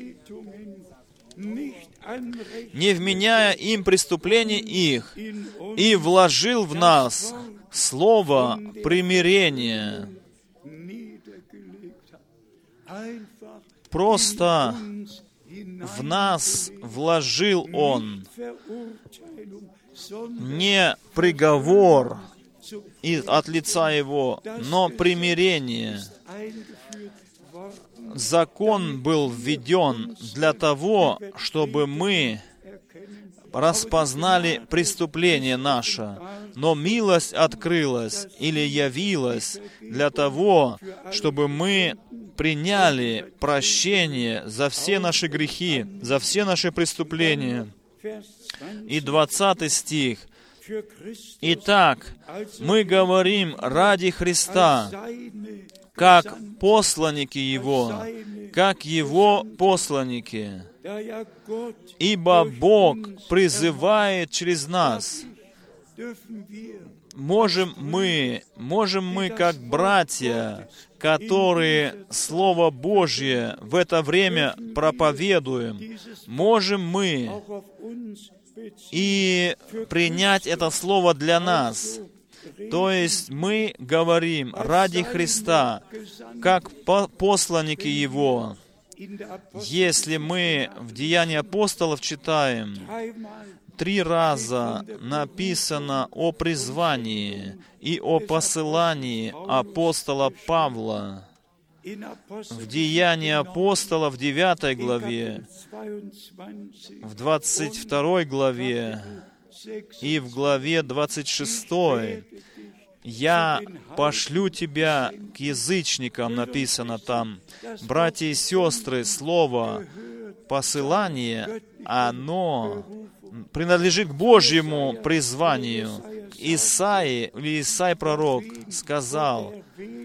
не вменяя им преступления их, и вложил в нас слово примирения». Просто в нас вложил Он не приговор, и от лица Его, но примирение. Закон был введен для того, чтобы мы распознали преступление наше, но милость открылась или явилась для того, чтобы мы приняли прощение за все наши грехи, за все наши преступления. И двадцатый стих. Итак, мы говорим ради Христа, как посланники Его, как Его посланники. Ибо Бог призывает через нас. Можем мы, можем мы, как братья, которые Слово Божье в это время проповедуем, можем мы и принять это Слово для нас. То есть мы говорим ради Христа, как посланники Его. Если мы в Деянии апостолов читаем, три раза написано о призвании и о посылании апостола Павла. В Деянии апостолов в девятой главе, в двадцать второй главе и в главе двадцать шестой «Я пошлю тебя к язычникам», написано там. Братья и сестры, слово «посылание», оно принадлежит к Божьему призванию. Исаи, или Исай пророк сказал: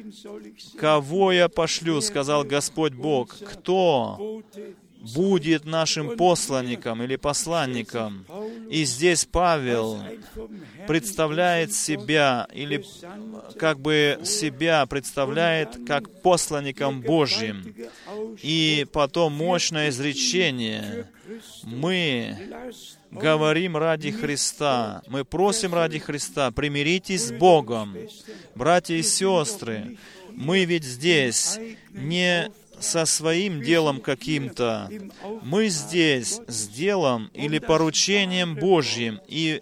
«Кого я пошлю, — сказал Господь Бог, — кто будет нашим посланником или посланником?» И здесь Павел представляет себя, или как бы себя представляет как посланником Божьим. И потом мощное изречение. Мы говорим ради Христа, мы просим ради Христа, примиритесь с Богом. Братья и сестры, мы ведь здесь не со своим делом каким-то. Мы здесь с делом или поручением Божьим, и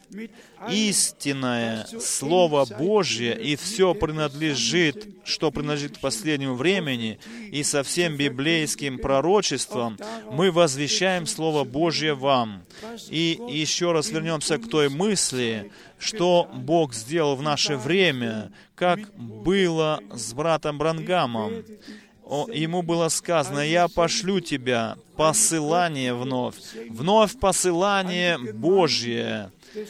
истинное Слово Божье, и все принадлежит, что принадлежит к последнему времени, и со всем библейским пророчеством, мы возвещаем Слово Божье вам. И еще раз вернемся к той мысли, что Бог сделал в наше время, как было с братом Бранхамом. Ему было сказано: «Я пошлю тебя, посылание вновь, вновь посылание Божье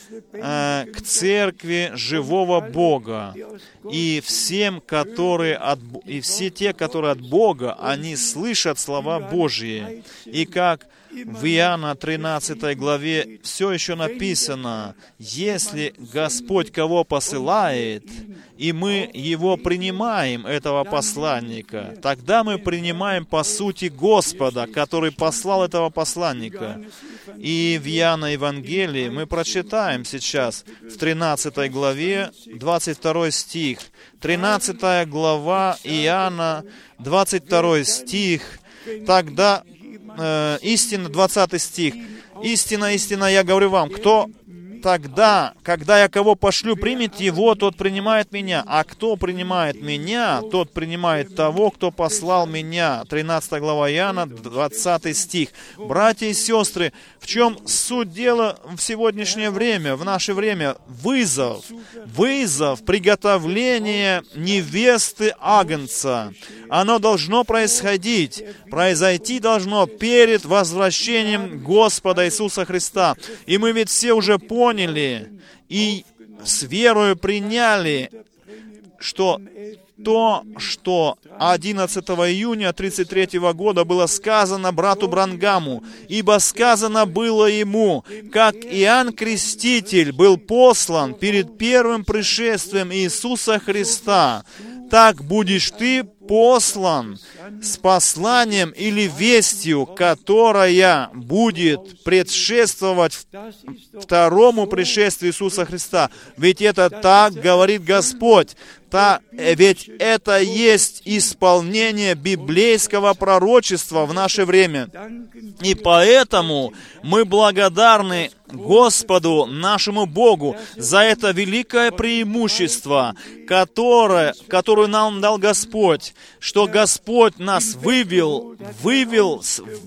э, к церкви живого Бога, и всем, которые от, и все те, которые от Бога, они слышат слова Божьи». И как в Иоанна тринадцатой главе все еще написано: «Если Господь кого посылает, и мы его принимаем, этого посланника, тогда мы принимаем по сути Господа, который послал этого посланника». И в Иоанна Евангелии мы прочитаем сейчас в тринадцатой главе, двадцать второй стих. тринадцатая глава Иоанна, двадцать второй стих. Тогда э, истина, двадцатый стих. «Истина, истина, я говорю вам, кто тогда, когда я кого пошлю, примет его, тот принимает меня. А кто принимает меня, тот принимает того, кто послал меня». тринадцатая глава Иоанна, двадцатый стих. Братья и сестры, в чем суть дела в сегодняшнее время, в наше время? Вызов. Вызов приготовления невесты Агнца. Оно должно происходить. Произойти должно перед возвращением Господа Иисуса Христа. И мы ведь все уже поняли и с верою приняли, что то, что одиннадцатого июня тридцать третьего года было сказано брату Бранхаму, ибо сказано было ему, как Иоанн Креститель был послан перед первым пришествием Иисуса Христа, так будешь ты послан с посланием или вестью, которая будет предшествовать второму пришествию Иисуса Христа. Ведь это так говорит Господь. Та, ведь это есть исполнение библейского пророчества в наше время. И поэтому мы благодарны Господу, нашему Богу, за это великое преимущество, которое, которое нам дал Господь, что Господь нас вывел, вывел,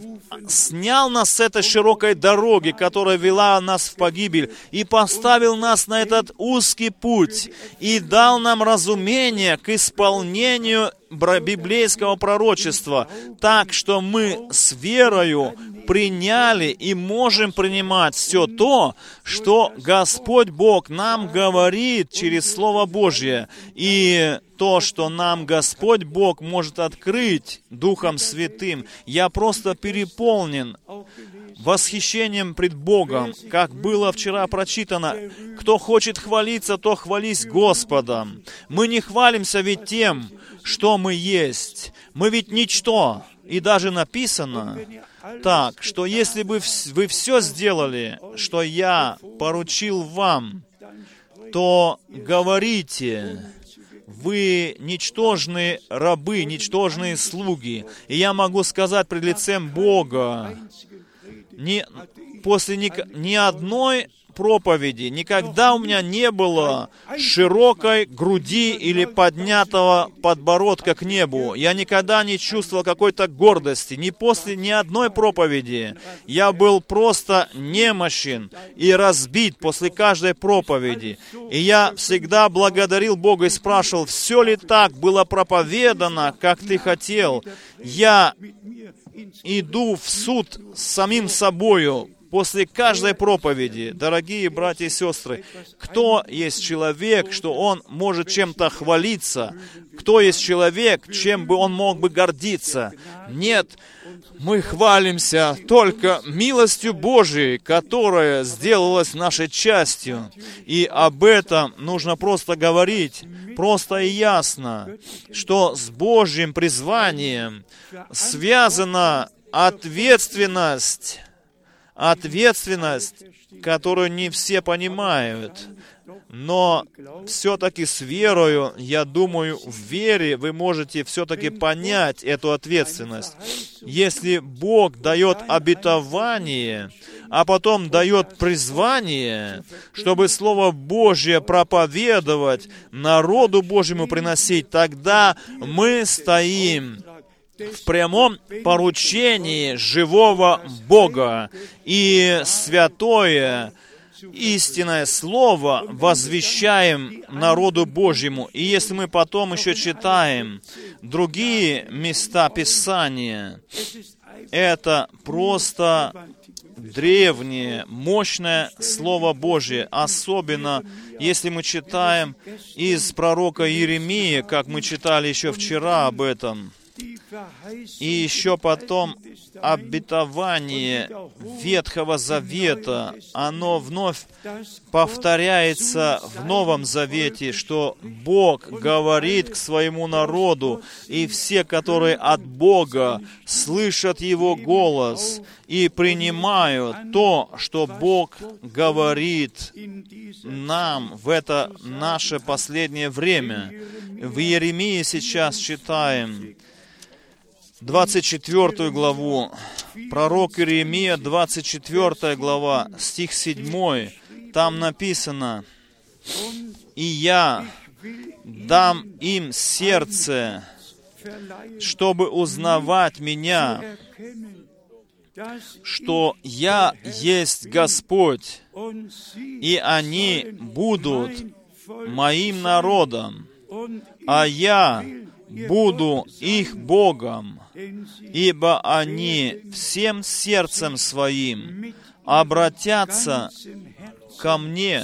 снял нас с этой широкой дороги, которая вела нас в погибель, и поставил нас на этот узкий путь, и дал нам разумение к исполнению библейского пророчества, так что мы с верою приняли и можем принимать все то, что Господь Бог нам говорит через Слово Божье, и то, что нам Господь Бог может открыть Духом Святым. Я просто переполнен восхищением пред Богом, как было вчера прочитано. Кто хочет хвалиться, то хвались Господом. Мы не хвалимся ведь тем, что мы есть. Мы ведь ничто. И даже написано так, что если бы вы все сделали, что я поручил вам, то говорите, вы ничтожные рабы, ничтожные слуги. И я могу сказать пред лицем Бога, ни, после ни, ни одной проповеди никогда у меня не было широкой груди или поднятого подбородка к небу. Я никогда не чувствовал какой-то гордости. Ни после ни одной проповеди. Я был просто немощен и разбит после каждой проповеди. И я всегда благодарил Бога и спрашивал, все ли так было проповедано, как Ты хотел. Я иду в суд с самим собою после каждой проповеди. Дорогие братья и сестры, кто есть человек, что он может чем-то хвалиться? Кто есть человек, чем бы он мог бы гордиться? Нет, мы хвалимся только милостью Божией, которая сделалась нашей частью. И об этом нужно просто говорить, просто и ясно, что с Божьим призванием связана ответственность, ответственность, которую не все понимают. Но все-таки с верою, я думаю, в вере вы можете все-таки понять эту ответственность. Если Бог дает обетование, а потом дает призвание, чтобы Слово Божье проповедовать, народу Божьему приносить, тогда мы стоим в прямом поручении живого Бога, и святое, истинное Слово возвещаем народу Божьему. И если мы потом еще читаем другие места Писания, это просто древнее, мощное Слово Божье, особенно если мы читаем из пророка Иеремии, как мы читали еще вчера об этом. И еще потом обетование Ветхого Завета, оно вновь повторяется в Новом Завете, что Бог говорит к своему народу, и все, которые от Бога слышат Его голос и принимают то, что Бог говорит нам в это наше последнее время. В Иеремии сейчас читаем двадцать четвёртую главу, пророк Иеремия, двадцать четвёртая глава, стих седьмой, там написано: «И я дам им сердце, чтобы узнавать Меня, что Я есть Господь, и они будут Моим народом, а Я буду их Богом, ибо они всем сердцем своим обратятся ко Мне».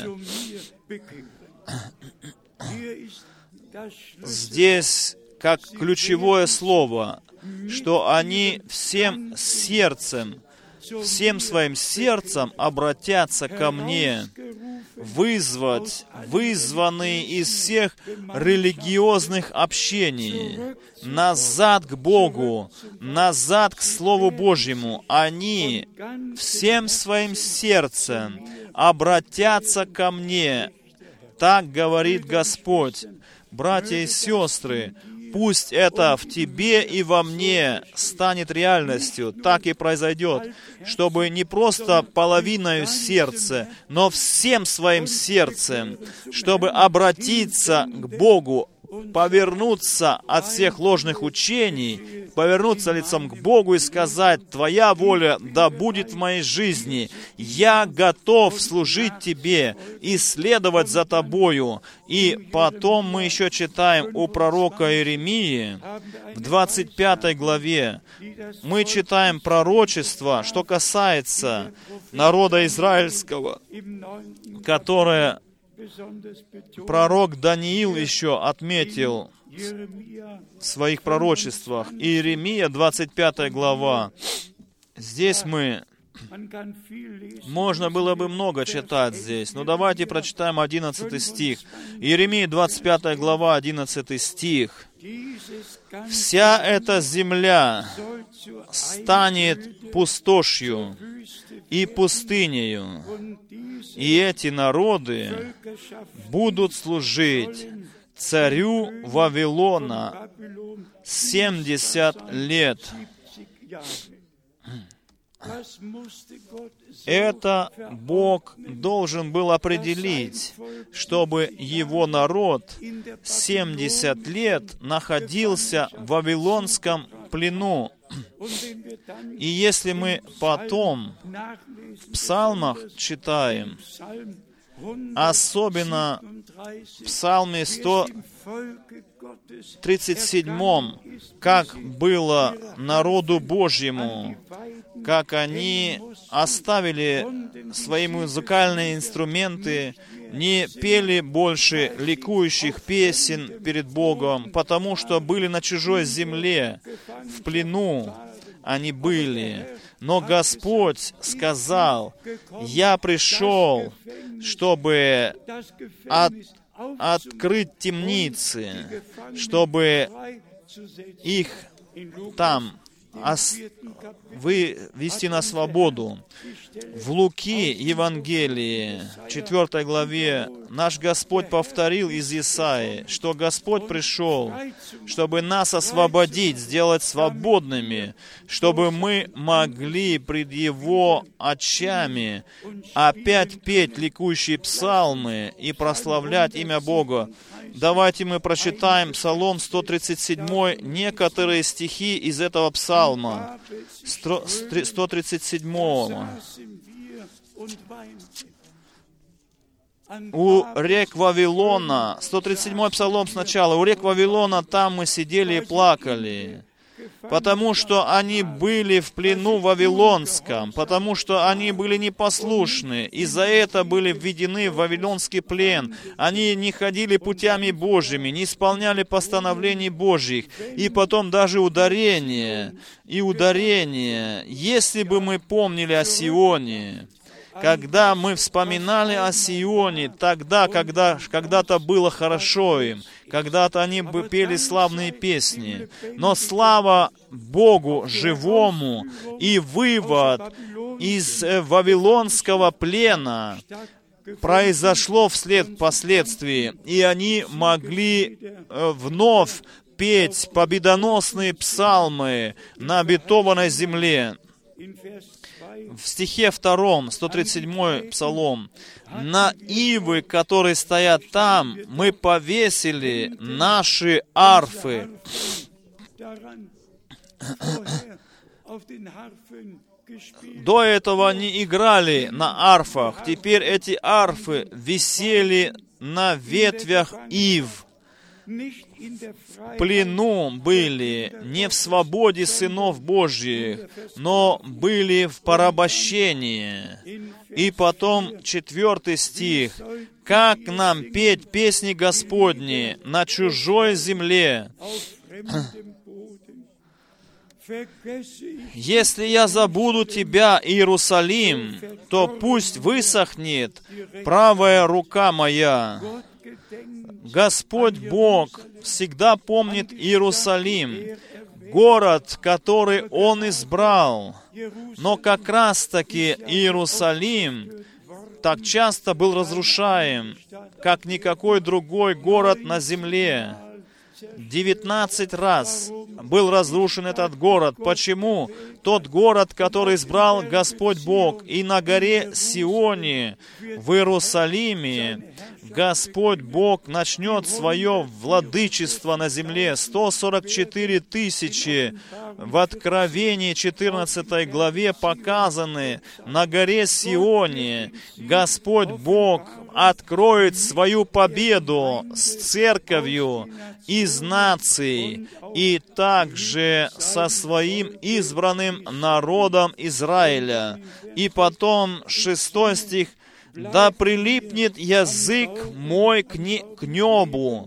Здесь как ключевое слово, что они всем сердцем, всем своим сердцем обратятся ко Мне. вызвать, вызванные из всех религиозных общений, назад к Богу, назад к Слову Божьему. Они всем своим сердцем обратятся ко мне. Так говорит Господь. Братья и сестры, пусть это в тебе и во мне станет реальностью. Так и произойдет, чтобы не просто половиною сердца, но всем своим сердцем, чтобы обратиться к Богу, повернуться от всех ложных учений, повернуться лицом к Богу и сказать: «Твоя воля да будет в моей жизни. Я готов служить Тебе и следовать за Тобою». И потом мы еще читаем у пророка Иеремии в двадцать пятой главе. Мы читаем пророчество, что касается народа израильского, которое пророк Даниил еще отметил в своих пророчествах. Иеремия, двадцать пятая глава. Здесь мы... Можно было бы много читать здесь, но давайте прочитаем одиннадцатый стих. Иеремия, двадцать пятая глава, одиннадцатый стих. «Вся эта земля станет пустошью и пустынею, и эти народы будут служить царю Вавилона семьдесят лет». Это Бог должен был определить, чтобы Его народ семьдесят лет находился в вавилонском плену. И если мы потом в псалмах читаем, особенно в псалме сто тридцать седьмом, как было народу Божьему, как они оставили свои музыкальные инструменты, не пели больше ликующих песен перед Богом, потому что были на чужой земле, в плену они были. Но Господь сказал: «Я пришел, чтобы от, открыть темницы, чтобы их там ос, вывести на свободу». В Луки Евангелии, четвёртой главе, наш Господь повторил из Исаии, что Господь пришел, чтобы нас освободить, сделать свободными, чтобы мы могли пред Его очами опять петь ликующие псалмы и прославлять имя Бога. Давайте мы прочитаем Псалом сто тридцать семь, некоторые стихи из этого псалма, сто тридцать семь. У рек Вавилона, сто тридцать седьмой псалом сначала, у рек Вавилона там мы сидели и плакали, потому что они были в плену вавилонском, потому что они были непослушны, и за это были введены в вавилонский плен. Они не ходили путями Божьими, не исполняли постановлений Божьих, и потом даже ударение, и ударение. Если бы мы помнили о Сионе, когда мы вспоминали о Сионе, тогда, когда когда-то было хорошо им, когда-то они бы пели славные песни. Но слава Богу живому и вывод из вавилонского плена произошло вслед впоследствии, и они могли вновь петь победоносные псалмы на обетованной земле. В стихе втором, сто тридцать седьмой псалом. «На ивы, которые стоят там, мы повесили наши арфы». До этого они играли на арфах. Теперь эти арфы висели на ветвях ив. В плену были, не в свободе сынов Божьих, но были в порабощении. И потом четвертый стих. «Как нам петь песни Господни на чужой земле?» Если я забуду тебя, Иерусалим, то пусть высохнет правая рука моя. Господь Бог всегда помнит Иерусалим, город, который Он избрал. Но как раз-таки Иерусалим так часто был разрушаем, как никакой другой город на земле. Девятнадцать раз был разрушен этот город. Почему? Тот город, который избрал Господь Бог. И на горе Сионе, в Иерусалиме, Господь Бог начнет свое владычество на земле. сто сорок четыре тысячи в Откровении четырнадцатой главе показаны. На горе Сионе Господь Бог откроет свою победу с церковью из наций и также со своим избранным народом Израиля. И потом шестой стих: «Да прилипнет язык мой к, не, к небу,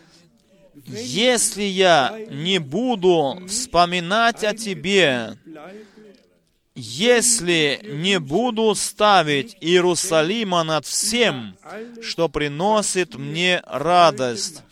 если я не буду вспоминать о Тебе, если не буду ставить Иерусалима над всем, что приносит мне радость».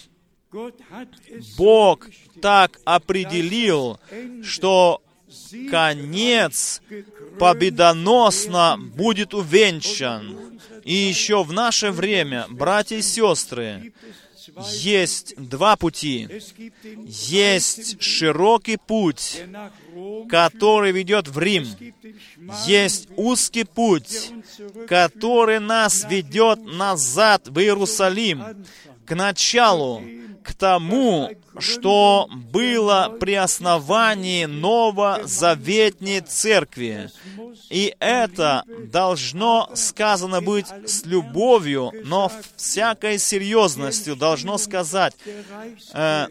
Бог так определил, что конец победоносно будет увенчан. И еще в наше время, братья и сестры, есть два пути. Есть широкий путь, который ведет в Рим. Есть узкий путь, который нас ведет назад в Иерусалим, к началу, к тому, что было при основании новозаветней церкви. И это должно сказано быть с любовью, но всякой серьезностью должно сказать. Э,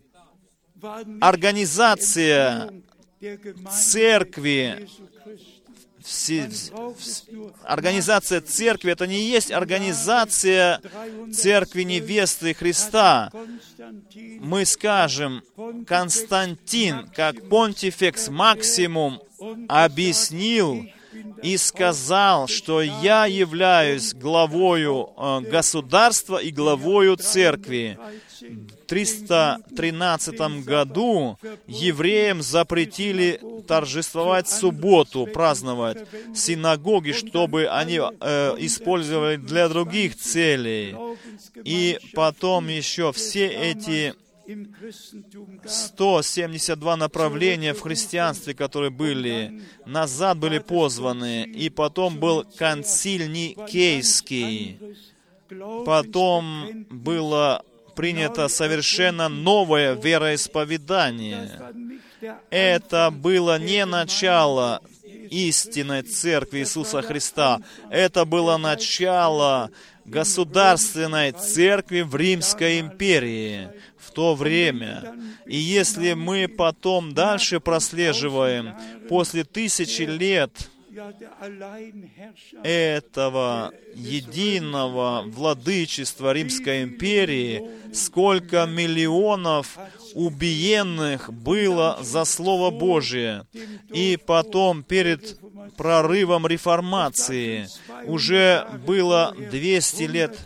организация церкви, Все, организация церкви, это не есть организация церкви невесты Христа. Мы скажем, Константин, как понтифекс максимум, объяснил и сказал, что я являюсь главою государства и главою церкви. В триста тринадцатом году евреям запретили торжествовать субботу, праздновать синагоги, чтобы они э, использовали для других целей. И потом еще все эти сто семьдесят два направления в христианстве, которые были, назад были позваны. И потом был консиль Никейский. Потом было принято совершенно новое вероисповедание. Это было не начало истинной церкви Иисуса Христа. Это было начало государственной церкви в Римской империи в то время. И если мы потом дальше прослеживаем, после тысячи лет этого единого владычества Римской империи, сколько миллионов убиенных было за Слово Божие. И потом, перед прорывом реформации, уже было двести лет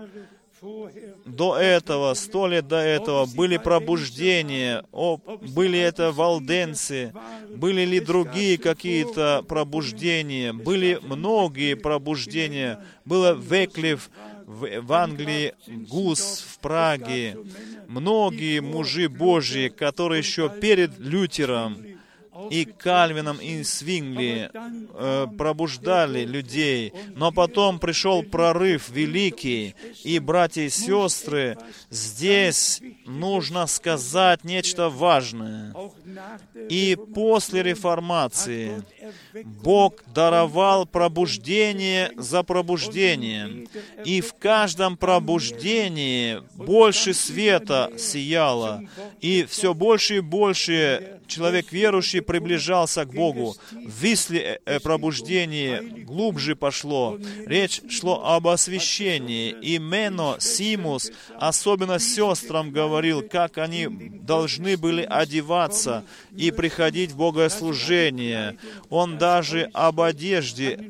до этого, сто лет до этого, были пробуждения, о, были это валденцы, были ли другие какие-то пробуждения, были многие пробуждения, было Веклиф в, в Англии, Гус в Праге, многие мужи Божьи, которые еще перед Лютером и Кальвином, и Свингли э, пробуждали людей. Но потом пришел прорыв великий. И, братья и сестры, здесь нужно сказать нечто важное. И после реформации, Бог даровал пробуждение за пробуждением. И в каждом пробуждении больше света сияло. И все больше и больше человек верующий приближался к Богу. В Висле пробуждение глубже пошло. Речь шло об освящении. И Мено, Симус, особенно сестрам говорил, как они должны были одеваться и приходить в богослужение. Он даже об одежде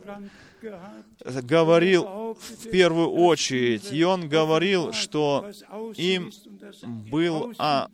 говорил в первую очередь. И он говорил, что им был... А,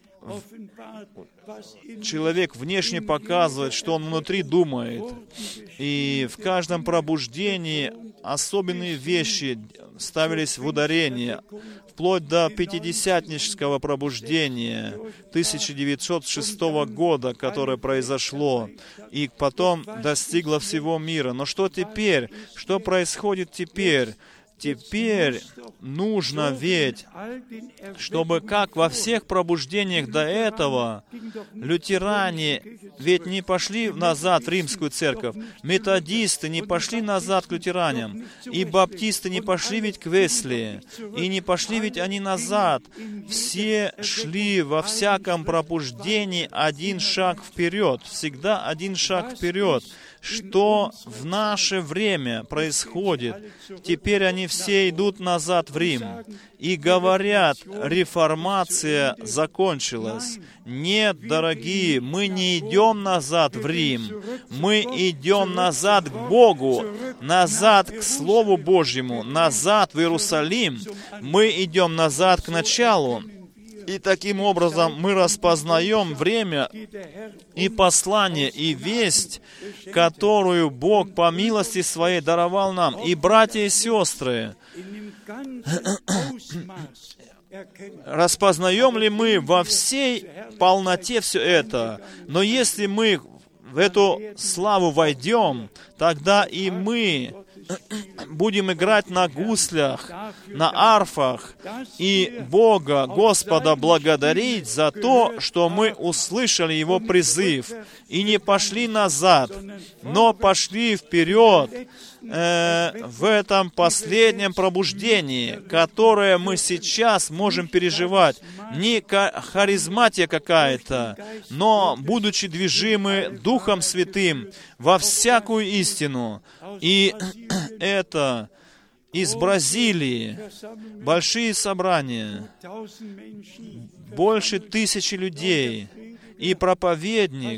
человек внешне показывает, что он внутри думает. И в каждом пробуждении особенные вещи ставились в ударение, вплоть до пятидесятнического пробуждения тысяча девятьсот шестого года, которое произошло, и потом достигло всего мира. Но что теперь? Что происходит теперь? Теперь нужно ведь, чтобы как во всех пробуждениях до этого, лютеране ведь не пошли назад в римскую церковь, методисты не пошли назад к лютеранам, и баптисты не пошли ведь к Весли, и не пошли ведь они назад. Все шли во всяком пробуждении один шаг вперед, всегда один шаг вперед. Что в наше время происходит? Теперь они все идут назад в Рим и говорят, реформация закончилась. Нет, дорогие, мы не идем назад в Рим. Мы идем назад к Богу, назад к Слову Божьему, назад в Иерусалим. Мы идем назад к началу. И таким образом мы распознаем время и послание, и весть, которую Бог по милости Своей даровал нам. И, братья и сестры, распознаем ли мы во всей полноте все это? Но если мы в эту славу войдем, тогда и мы будем играть на гуслях, на арфах, и Бога, Господа, благодарить за то, что мы услышали Его призыв, и не пошли назад, но пошли вперед э, в этом последнем пробуждении, которое мы сейчас можем переживать. Не харизматия какая-то, но, будучи движимы Духом Святым во всякую истину. И это из Бразилии, большие собрания, больше тысячи людей, и проповедник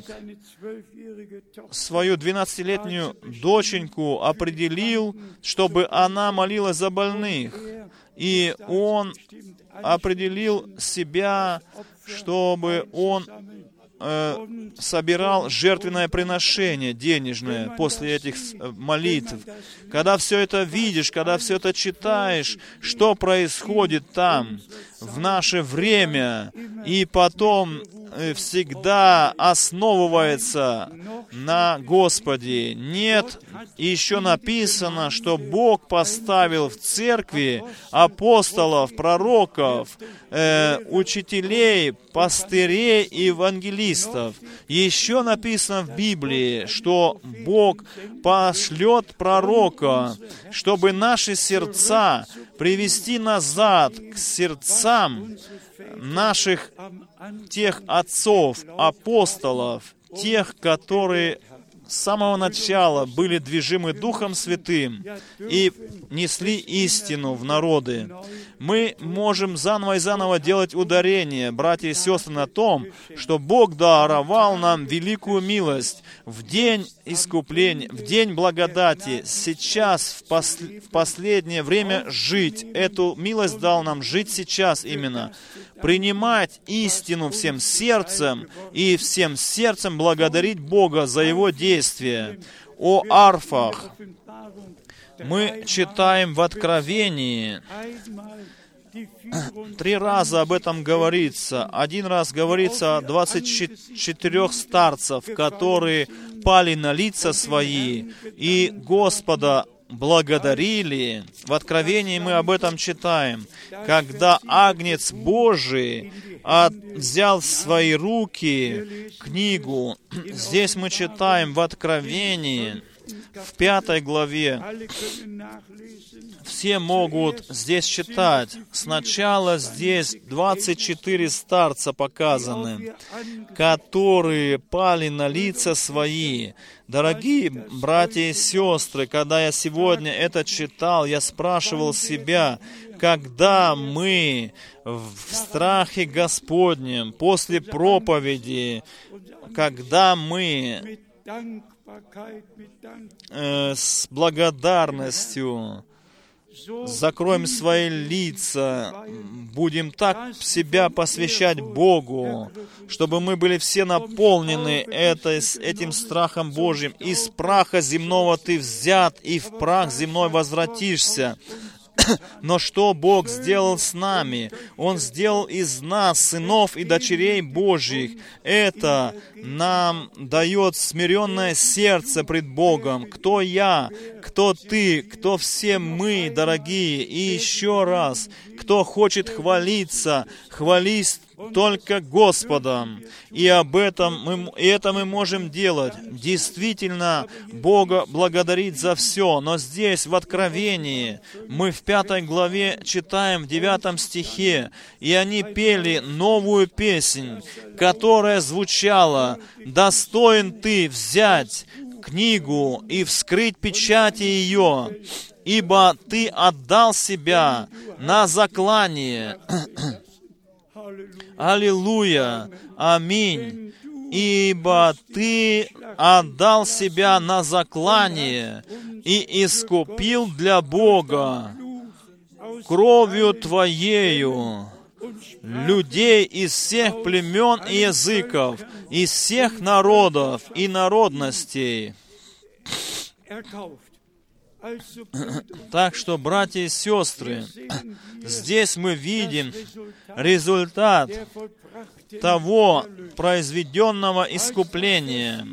свою двенадцатилетнюю доченьку определил, чтобы она молилась за больных. И он определил себя, чтобы он э, собирал жертвенное приношение денежное после этих молитв. Когда все это видишь, когда все это читаешь, что происходит там в наше время, и потом всегда основывается на Господе. Нет, еще написано, что Бог поставил в церкви апостолов, пророков, э, учителей, пастырей и евангелистов. Еще написано в Библии, что Бог пошлет пророка, чтобы наши сердца привести назад к сердцам наших тех отцов, апостолов, тех, которые с самого начала были движимы Духом Святым и несли истину в народы. Мы можем заново и заново делать ударение, братья и сестры, на том, что Бог даровал нам великую милость в день искупления, в день благодати, сейчас, в, пос... в последнее время жить. Эту милость дал нам жить сейчас именно. Принимать истину всем сердцем и всем сердцем благодарить Бога за Его действия. О арфах мы читаем в Откровении. Три раза об этом говорится. Один раз говорится о двадцати четырёх старцев, которые пали на лица свои и Господа благодарили. В Откровении мы об этом читаем. Когда Агнец Божий от, взял в свои руки книгу, здесь мы читаем в Откровении, в пятой главе, все могут здесь читать. Сначала здесь двадцать четыре старца показаны, которые пали на лица свои. Дорогие братья и сестры, когда я сегодня это читал, я спрашивал себя, когда мы в страхе Господнем, после проповеди, когда мы э, с благодарностью закроем свои лица, будем так себя посвящать Богу, чтобы мы были все наполнены этой, этим страхом Божьим. Из праха земного ты взят, и в прах земной возвратишься. Но что Бог сделал с нами? Он сделал из нас сынов и дочерей Божьих. Это нам дает смиренное сердце пред Богом. Кто я? Кто ты? Кто все мы, дорогие? И еще раз, кто хочет хвалиться, хвались только Господом. И об этом мы, и это мы можем делать. Действительно, Бога благодарить за все. Но здесь, в Откровении, мы в пятой главе читаем в девятом стихе, и они пели новую песнь, которая звучала: «Достоин ты взять книгу и вскрыть печати ее, ибо ты отдал себя на заклание». Аллилуйя! Аминь! «Ибо ты отдал себя на заклание и искупил для Бога кровью Твоею людей из всех племен и языков, из всех народов и народностей». Так что, братья и сестры, здесь мы видим результат того произведенного искупления,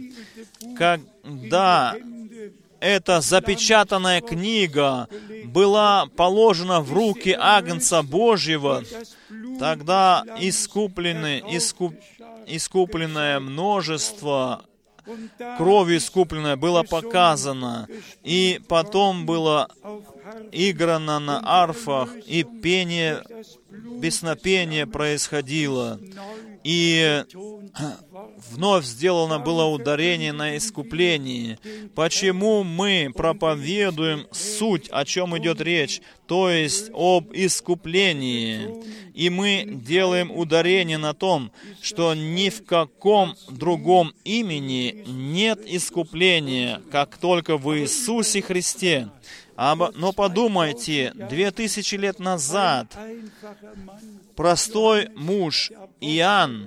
когда эта запечатанная книга была положена в руки Агнца Божьего, тогда искуплены, искуп, искупленное множество, кровью искупленное было показано, и потом было играно на арфах, и пение, песнопение происходило, и вновь сделано было ударение на искуплении. Почему мы проповедуем суть, о чем идет речь, то есть об искуплении, и мы делаем ударение на том, что ни в каком другом имени нет искупления, как только в Иисусе Христе. Но подумайте, две тысячи лет назад простой муж Иоанн,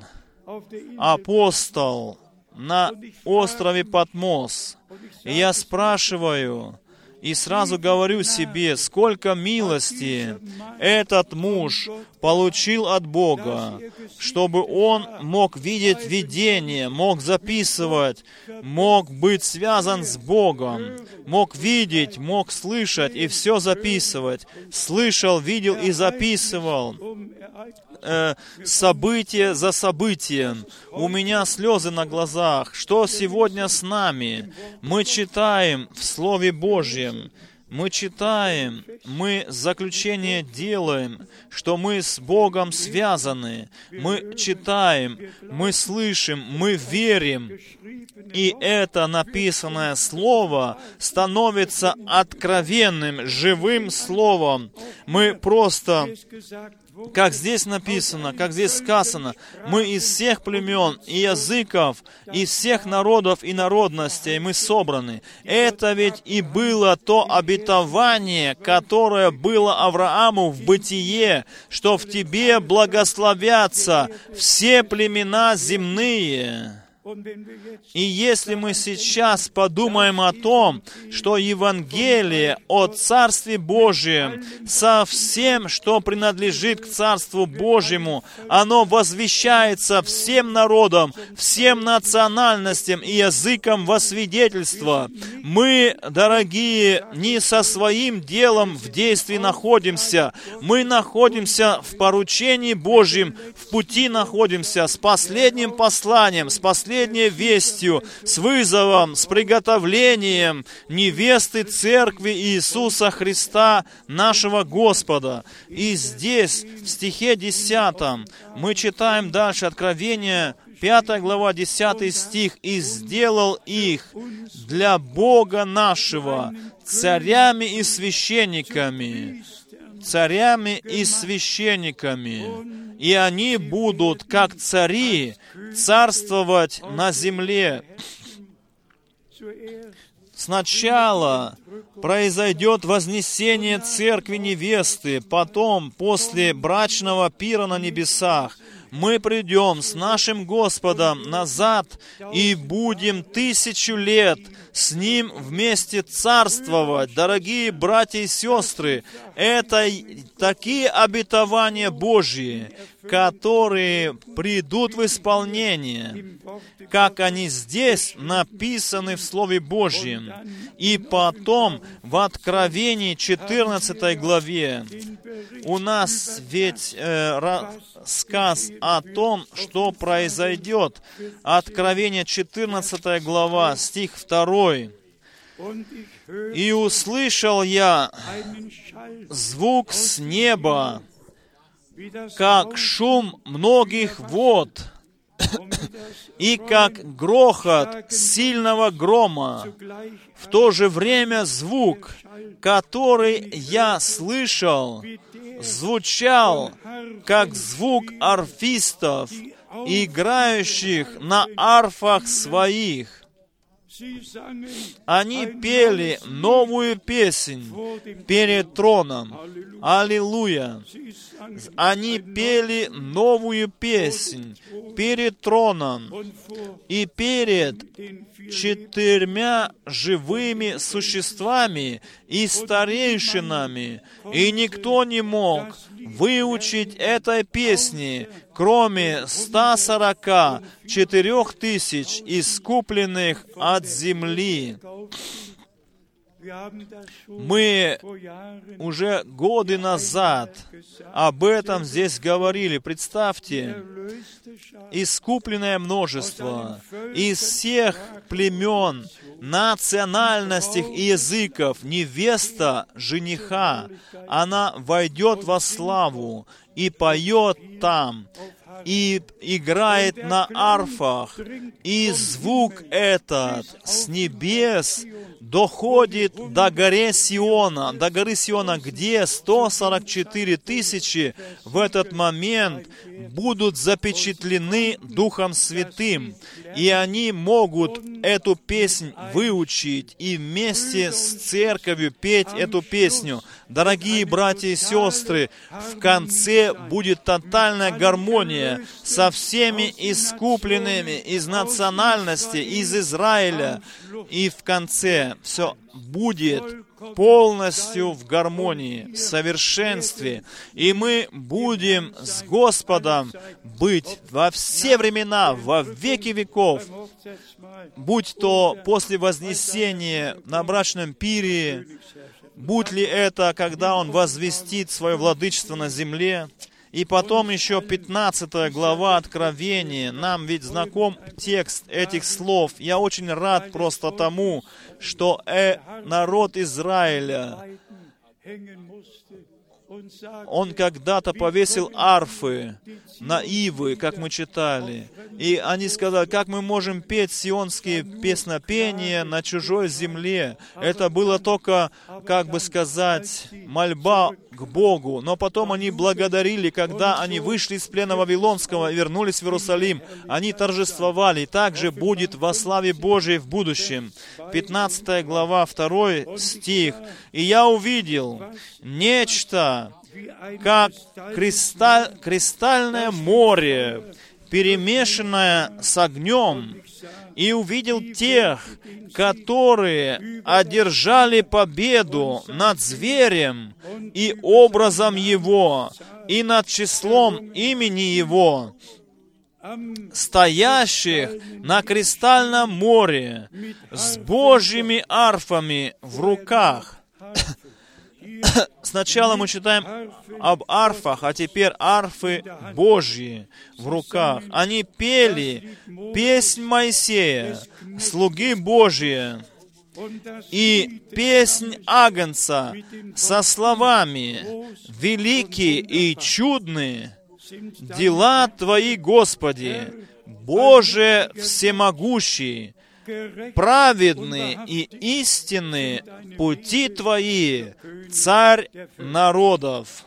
апостол, на острове Патмос, и я спрашиваю, и сразу говорю себе, сколько милости этот муж получил от Бога, чтобы он мог видеть видение, мог записывать, мог быть связан с Богом, мог видеть, мог слышать и все записывать. Слышал, видел и записывал. Э, событие за событием. У меня слезы на глазах. Что сегодня с нами? Мы читаем в Слове Божьем, мы читаем, мы заключение делаем, что мы с Богом связаны. Мы читаем, мы слышим, мы верим. И это написанное Слово становится откровенным, живым Словом. Мы просто... Как здесь написано, как здесь сказано, мы из всех племен и языков, из всех народов и народностей мы собраны. Это ведь и было то обетование, которое было Аврааму в Бытие, что в тебе благословятся все племена земные. И если мы сейчас подумаем о том, что Евангелие о Царстве Божьем со всем, что принадлежит к Царству Божьему, оно возвещается всем народам, всем национальностям и языкам во свидетельство. Мы, дорогие, не со своим делом в действии находимся. Мы находимся в поручении Божьем, в пути находимся с последним посланием, с последней вестью, с вызовом, с приготовлением невесты Церкви Иисуса Христа, нашего Господа. И здесь, в стихе десятом, мы читаем дальше Откровение, пятая глава, десятый стих. «И сделал их для Бога нашего царями и священниками». Царями и священниками. И они будут, как цари, царствовать на земле. Сначала произойдет вознесение церкви невесты, потом, после брачного пира на небесах, мы придем с нашим Господом назад и будем тысячу лет с Ним вместе царствовать. Дорогие братья и сестры, это такие обетования Божьи, которые придут в исполнение, как они здесь написаны в Слове Божьем. И потом в Откровении четырнадцатой главе у нас ведь э, рассказ о том, что произойдет. Откровение четырнадцатая глава, стих второй. «И услышал я звук с неба, как шум многих вод, и как грохот сильного грома. В то же время звук, который я слышал, звучал, как звук арфистов, играющих на арфах своих. Они пели новую песнь перед троном. Аллилуйя! Они пели новую песнь перед троном и перед четырьмя живыми существами и старейшинами, и никто не мог выучить этой песни, кроме ста сорока четырех тысяч искупленных от земли. Мы уже годы назад об этом здесь говорили. Представьте, искупленное множество из всех племен, национальностей и языков, невеста жениха, она войдет во славу и поет там, и играет на арфах, и звук этот с небес доходит до горы Сиона, до горы Сиона, где сто сорок четыре тысячи в этот момент будут запечатлены Духом Святым, и они могут эту песнь выучить и вместе с церковью петь эту песню. Дорогие братья и сестры, в конце будет тотальная гармония со всеми искупленными из национальности, из Израиля. И в конце все будет полностью в гармонии, в совершенстве. И мы будем с Господом быть во все времена, во веки веков, будь то после вознесения на брачном пире, будь ли это, когда Он возвестит свое владычество на земле. И потом еще пятнадцатая глава Откровения. Нам ведь знаком текст этих слов. Я очень рад просто тому, что э, народ Израиля, он когда-то повесил арфы на ивы, как мы читали. И они сказали, как мы можем петь сионские песнопения на чужой земле. Это было только, как бы сказать, мольба к Богу. Но потом они благодарили, когда они вышли из плена Вавилонского и вернулись в Иерусалим. Они торжествовали. И так же будет во славе Божией в будущем. пятнадцатая глава, второй стих. «И я увидел нечто, как кристаль, кристальное море, перемешанное с огнем, и увидел тех, которые одержали победу над зверем и образом его, и над числом имени его, стоящих на кристальном море с Божьими арфами в руках. Сначала мы читаем об арфах, а теперь арфы Божьи в руках. Они пели песнь Моисея, слуги Божьи, и песнь Агнца со словами «Великие и чудные дела Твои, Господи, Боже всемогущий, праведные и истинные пути Твои, Царь народов».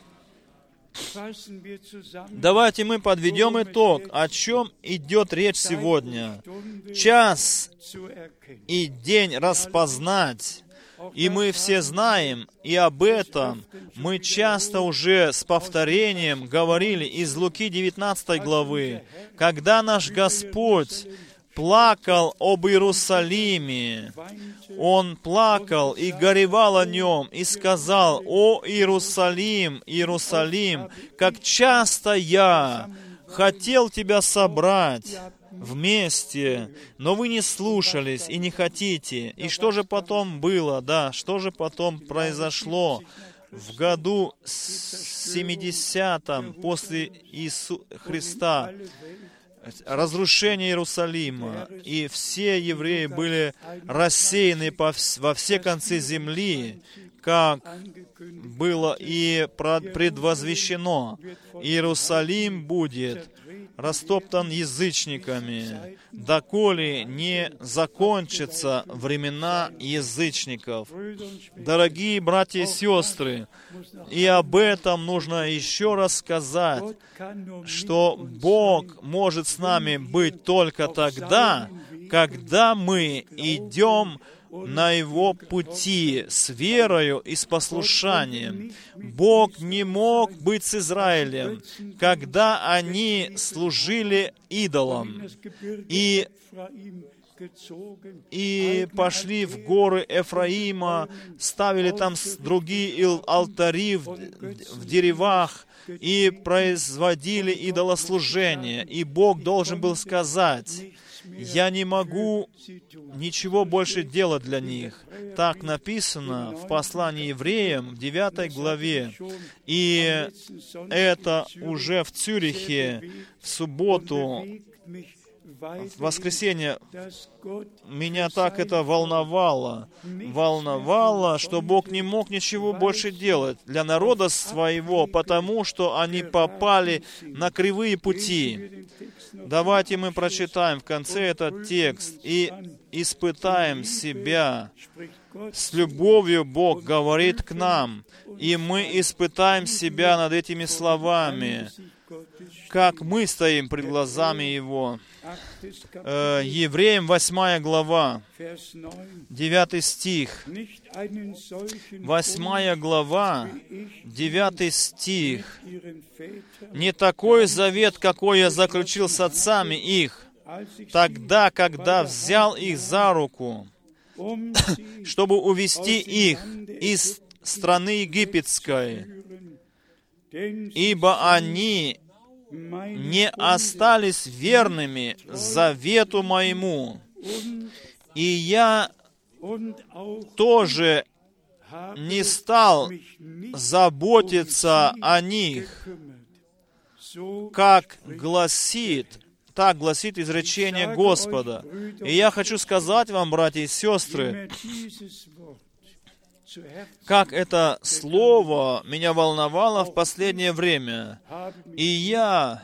Давайте мы подведем итог, о чем идет речь сегодня. Час и день распознать. И мы все знаем, и об этом мы часто уже с повторением говорили из Луки девятнадцатой главы, когда наш Господь плакал об Иерусалиме. Он плакал и горевал о нем, и сказал: «О Иерусалим, Иерусалим, как часто я хотел тебя собрать вместе, но вы не слушались и не хотите». И что же потом было, да, что же потом произошло? В году семидесятом после Иисуса Христа разрушение Иерусалима, и все евреи были рассеяны по, во все концы земли, как было и предвозвещено. Иерусалим будет растоптан язычниками, доколе не закончатся времена язычников. Дорогие братья и сестры, и об этом нужно еще раз сказать, что Бог может с нами быть только тогда, когда мы идем на Его пути с верою и с послушанием. Бог не мог быть с Израилем, когда они служили идолам и, и пошли в горы Эфраима, ставили там другие алтари в, в деревах и производили идолослужение. И Бог должен был сказать: «Я не могу ничего больше делать для них». Так написано в послании евреям, в девятой главе. И это уже в Цюрихе, в субботу, в воскресенье, меня так это волновало. Волновало, что Бог не мог ничего больше делать для народа своего, потому что они попали на кривые пути. Давайте мы прочитаем в конце этот текст и испытаем себя. С любовью Бог говорит к нам, и мы испытаем себя над этими словами, как мы стоим пред глазами Его. Э, Евреям восьмая глава, девятый стих. Восьмая глава, девятый стих. «Не такой завет, какой я заключил с отцами их, тогда, когда взял их за руку, чтобы увести их из страны египетской, ибо они не остались верными завету моему, и я тоже не стал заботиться о них, как гласит, так гласит изречение Господа». И я хочу сказать вам, братья и сестры, как это слово меня волновало в последнее время. И я...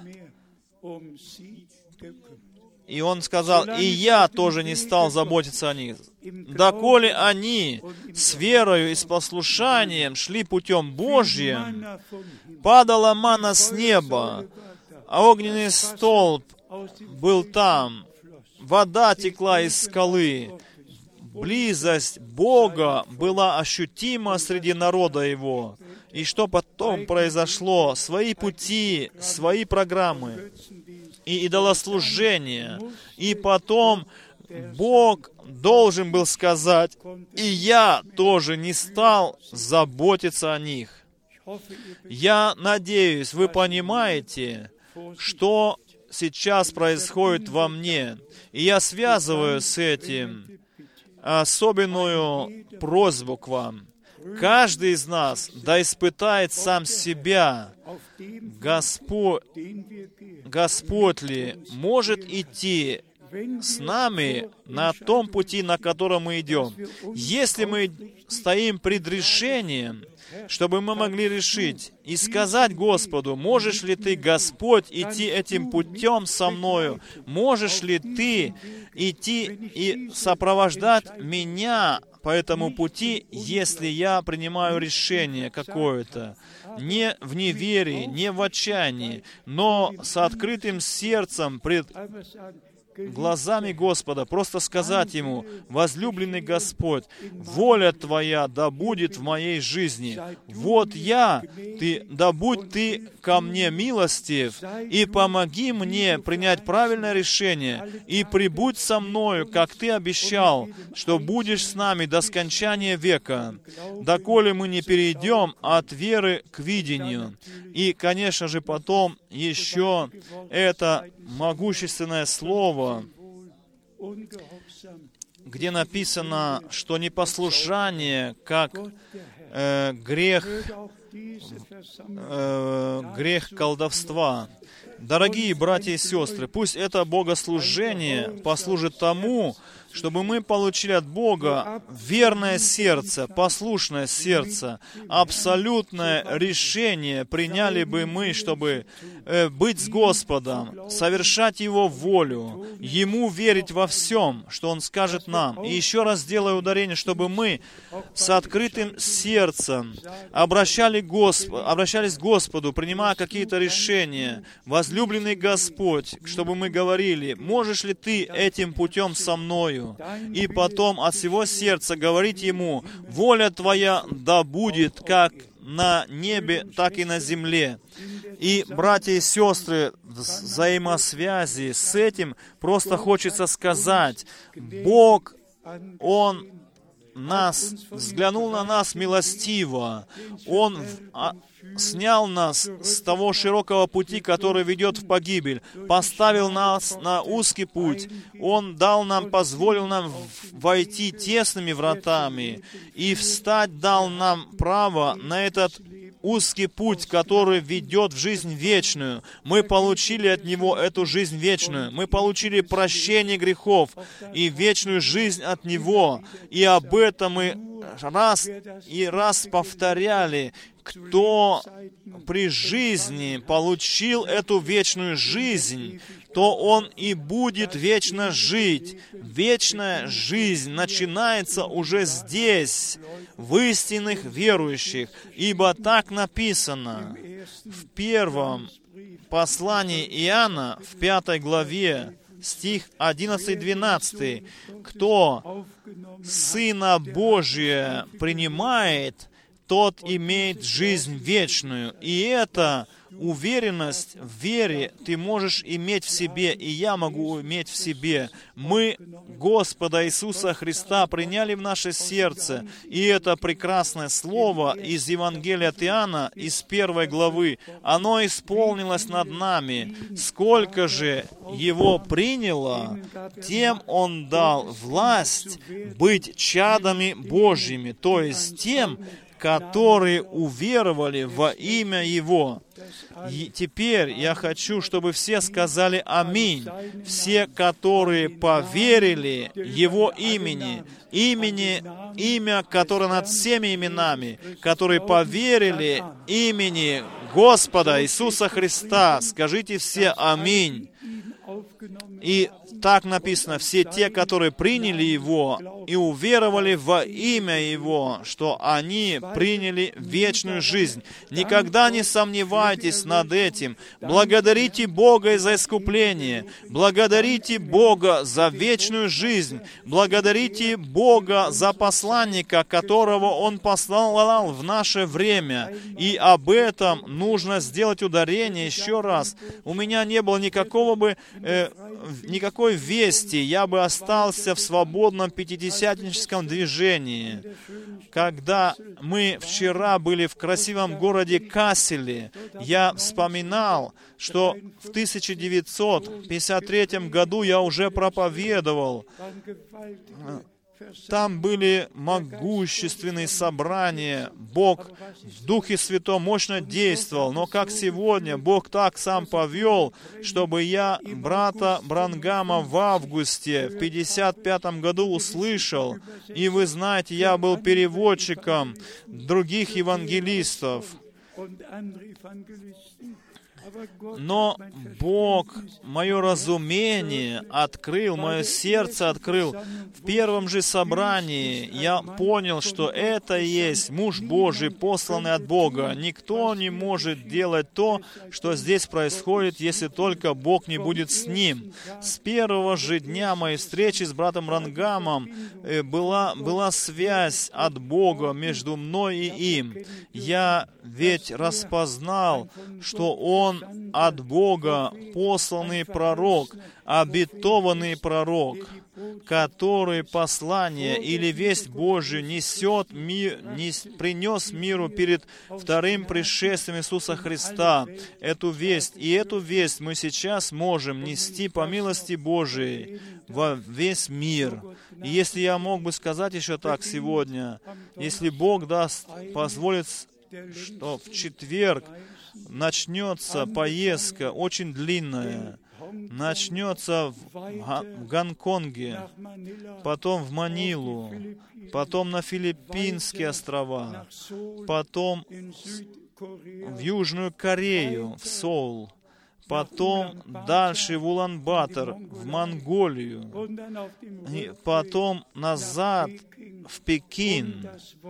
И он сказал: «И я тоже не стал заботиться о них, доколе они с верою и с послушанием шли путем Божьим, падала манна с неба, а огненный столб был там, вода текла из скалы». Близость Бога была ощутима среди народа Его. И что потом произошло? Свои пути, свои программы. и идолослужения. И потом Бог должен был сказать, и я тоже не стал заботиться о них. Я надеюсь, вы понимаете, что сейчас происходит во мне. И я связываю с этим особенную просьбу к вам. Каждый из нас да испытает сам себя. Господь, Господь ли может идти с нами на том пути, на котором мы идем? Если мы стоим пред решением, чтобы мы могли решить и сказать Господу, можешь ли Ты, Господь, идти этим путем со мною? Можешь ли Ты идти и сопровождать меня по этому пути, если я принимаю решение какое-то? Не в неверии, не в отчаянии, но с открытым сердцем пред глазами Господа, просто сказать Ему, возлюбленный Господь, воля Твоя да будет в моей жизни. Вот я, Ты, да будь Ты ко мне милостив, и помоги мне принять правильное решение, и прибудь со мною, как Ты обещал, что будешь с нами до скончания века, доколе мы не перейдем от веры к видению. И, конечно же, потом еще это могущественное слово, где написано, что непослушание, как э, грех, э, грех колдовства. Дорогие братья и сестры, пусть это богослужение послужит тому, чтобы мы получили от Бога верное сердце, послушное сердце, абсолютное решение приняли бы мы, чтобы э, быть с Господом, совершать Его волю, Ему верить во всем, что Он скажет нам. И еще раз делаю ударение, чтобы мы с открытым сердцем обращали Госп... обращались к Господу, принимая какие-то решения. Возлюбленный Господь, чтобы мы говорили, можешь ли Ты этим путем со мною? И потом от всего сердца говорить Ему, воля Твоя да будет как на небе, так и на земле. И, братья и сестры, в взаимосвязи с этим просто хочется сказать, Бог, Он нас, взглянул на нас милостиво. Он а, снял нас с того широкого пути, который ведет в погибель, поставил нас на узкий путь. Он дал нам, позволил нам войти тесными вратами и встать дал нам право на этот узкий путь, который ведет в жизнь вечную. Мы получили от Него эту жизнь вечную. Мы получили прощение грехов и вечную жизнь от Него. И об этом мы раз и раз повторяли. Кто при жизни получил эту вечную жизнь, то он и будет вечно жить. Вечная жизнь начинается уже здесь, в истинных верующих, ибо так написано в первом послании Иоанна, в пятой главе, стих одиннадцатый-двенадцатый. Кто Сына Божия принимает, тот имеет жизнь вечную. И эта уверенность в вере ты можешь иметь в себе, и я могу иметь в себе. Мы Господа Иисуса Христа приняли в наше сердце, и это прекрасное слово из Евангелия от Иоанна, из первой главы, оно исполнилось над нами. Сколько же его приняло, тем Он дал власть быть чадами Божьими, то есть тем, которые уверовали во имя Его. И теперь я хочу, чтобы все сказали «Аминь». Все, которые поверили Его имени, имени, имя, которое над всеми именами, которые поверили имени Господа Иисуса Христа, скажите все «Аминь». И так написано, все те, которые приняли Его и уверовали во имя Его, что они приняли вечную жизнь. Никогда не сомневайтесь над этим. Благодарите Бога за искупление. Благодарите Бога за вечную жизнь. Благодарите Бога за посланника, которого Он послал в наше время. И об этом нужно сделать ударение еще раз. У меня не было никакого бы, э, никакой вести. Я бы остался в свободном пятидесятническом движении. Когда мы вчера были в красивом городе Касселе, я вспоминал, что в тысяча девятьсот пятьдесят третьем году я уже проповедовал. Там были могущественные собрания. Бог в Духе Святом мощно действовал. Но как сегодня Бог так сам повел, чтобы я брата Бранхама в августе в пятьдесят пятом году услышал. И вы знаете, я был переводчиком других евангелистов. Но Бог мое разумение открыл, мое сердце открыл. В первом же собрании я понял, что это и есть муж Божий, посланный от Бога. Никто не может делать то, что здесь происходит, если только Бог не будет с ним. С первого же дня моей встречи с братом Бранхамом была, была связь от Бога между мной и им. Я ведь распознал, что он от Бога посланный пророк, обетованный пророк, который послание или весть Божию несет, мир, нес, принес миру перед вторым пришествием Иисуса Христа. Эту весть. И эту весть мы сейчас можем нести по милости Божией во весь мир. И если я мог бы сказать еще так сегодня, если Бог даст, позволит, что в четверг начнется поездка очень длинная, начнется в Гонконге, потом в Манилу, потом на Филиппинские острова, потом в Южную Корею, в Соул, потом дальше в Улан-Батор, в Монголию, и потом назад в Пекин,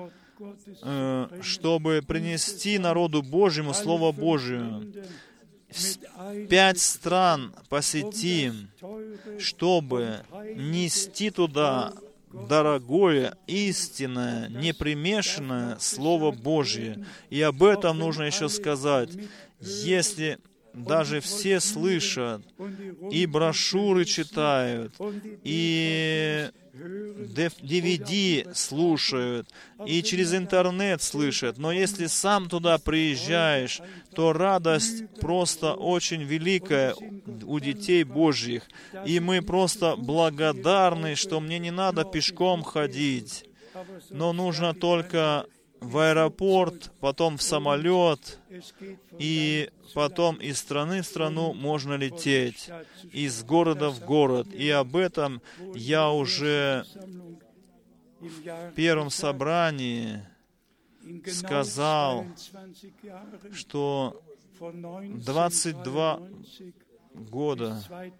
чтобы принести народу Божьему Слово Божие. Пять стран посетим, чтобы нести туда дорогое, истинное, непримешанное Слово Божье. И об этом нужно еще сказать. Если даже все слышат, и брошюры читают, и ди ви ди слушают, и через интернет слышат, но если сам туда приезжаешь, то радость просто очень великая у детей Божьих. И мы просто благодарны, что мне не надо пешком ходить, но нужно только в аэропорт, потом в самолет, и потом из страны в страну можно лететь, из города в город. И об этом я уже в первом собрании сказал, что двадцать два года,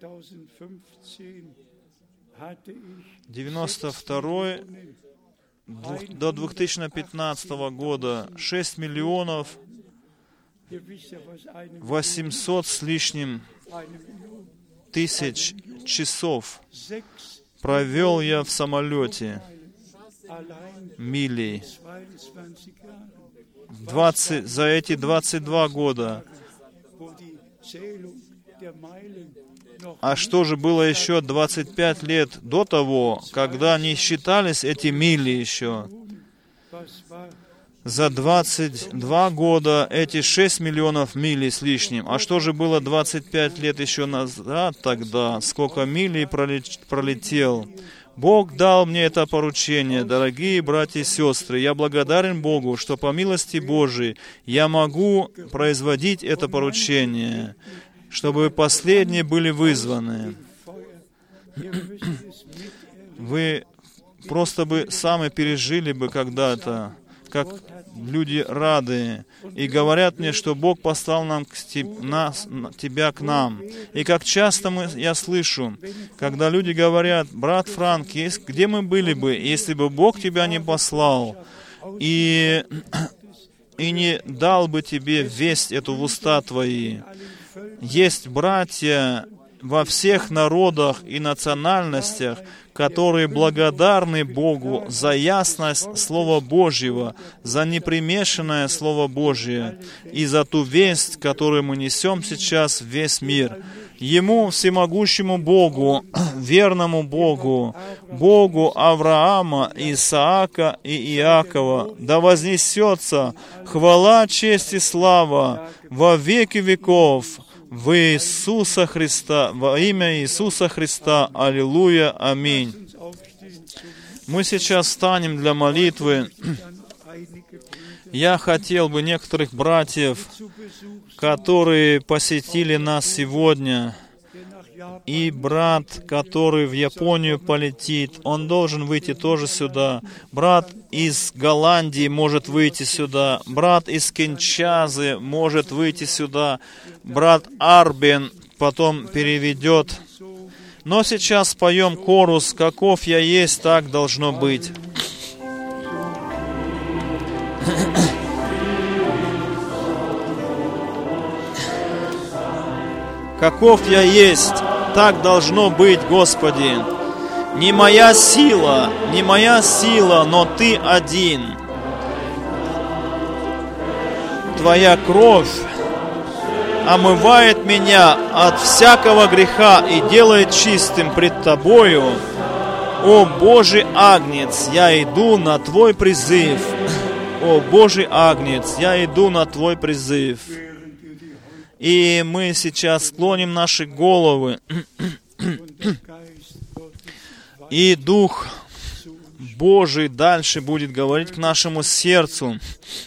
девяносто второй до две тысячи пятнадцатого года, шесть миллионов восемьсот с лишним тысяч часов провел я в самолете, милей. двадцать, за эти двадцать два года. А что же было еще двадцать пять лет до того, когда не считались эти мили еще? За двадцать два года эти шесть миллионов милей с лишним. А что же было двадцать пять лет еще назад тогда? Сколько милей пролетел? Бог дал мне это поручение, дорогие братья и сестры. Я благодарен Богу, что по милости Божией я могу производить это поручение, чтобы последние были вызваны. Вы просто бы сами пережили бы когда-то, как люди рады и говорят мне, что Бог послал нам к теб, нас, Тебя к нам. И как часто мы, я слышу, когда люди говорят: брат Франк, есть, где мы были бы, если бы Бог Тебя не послал и, и не дал бы Тебе весть эту в уста Твои? Есть братья во всех народах и национальностях, которые благодарны Богу за ясность Слова Божьего, за непримешанное Слово Божье и за ту весть, которую мы несем сейчас в весь мир. Ему, всемогущему Богу, верному Богу, Богу Авраама, Исаака и Иакова, да вознесется хвала, честь и слава во веки веков, в Иисуса Христа, во имя Иисуса Христа. Аллилуйя. Аминь. Мы сейчас встанем для молитвы. Я хотел бы некоторых братьев, которые посетили нас сегодня, и брат, который в Японию полетит, он должен выйти тоже сюда. Брат из Голландии может выйти сюда. Брат из Киншасы может выйти сюда. Брат Арбен потом переведет. Но сейчас поем хорус «Каков я есть, так должно быть». Каков я есть, так должно быть, Господи. Не моя сила, не моя сила, но Ты один. Твоя кровь омывает меня от всякого греха и делает чистым пред Тобою. О Божий Агнец, я иду на Твой призыв. О Божий Агнец, я иду на Твой призыв. И мы сейчас склоним наши головы, и Дух Божий дальше будет говорить к нашему сердцу.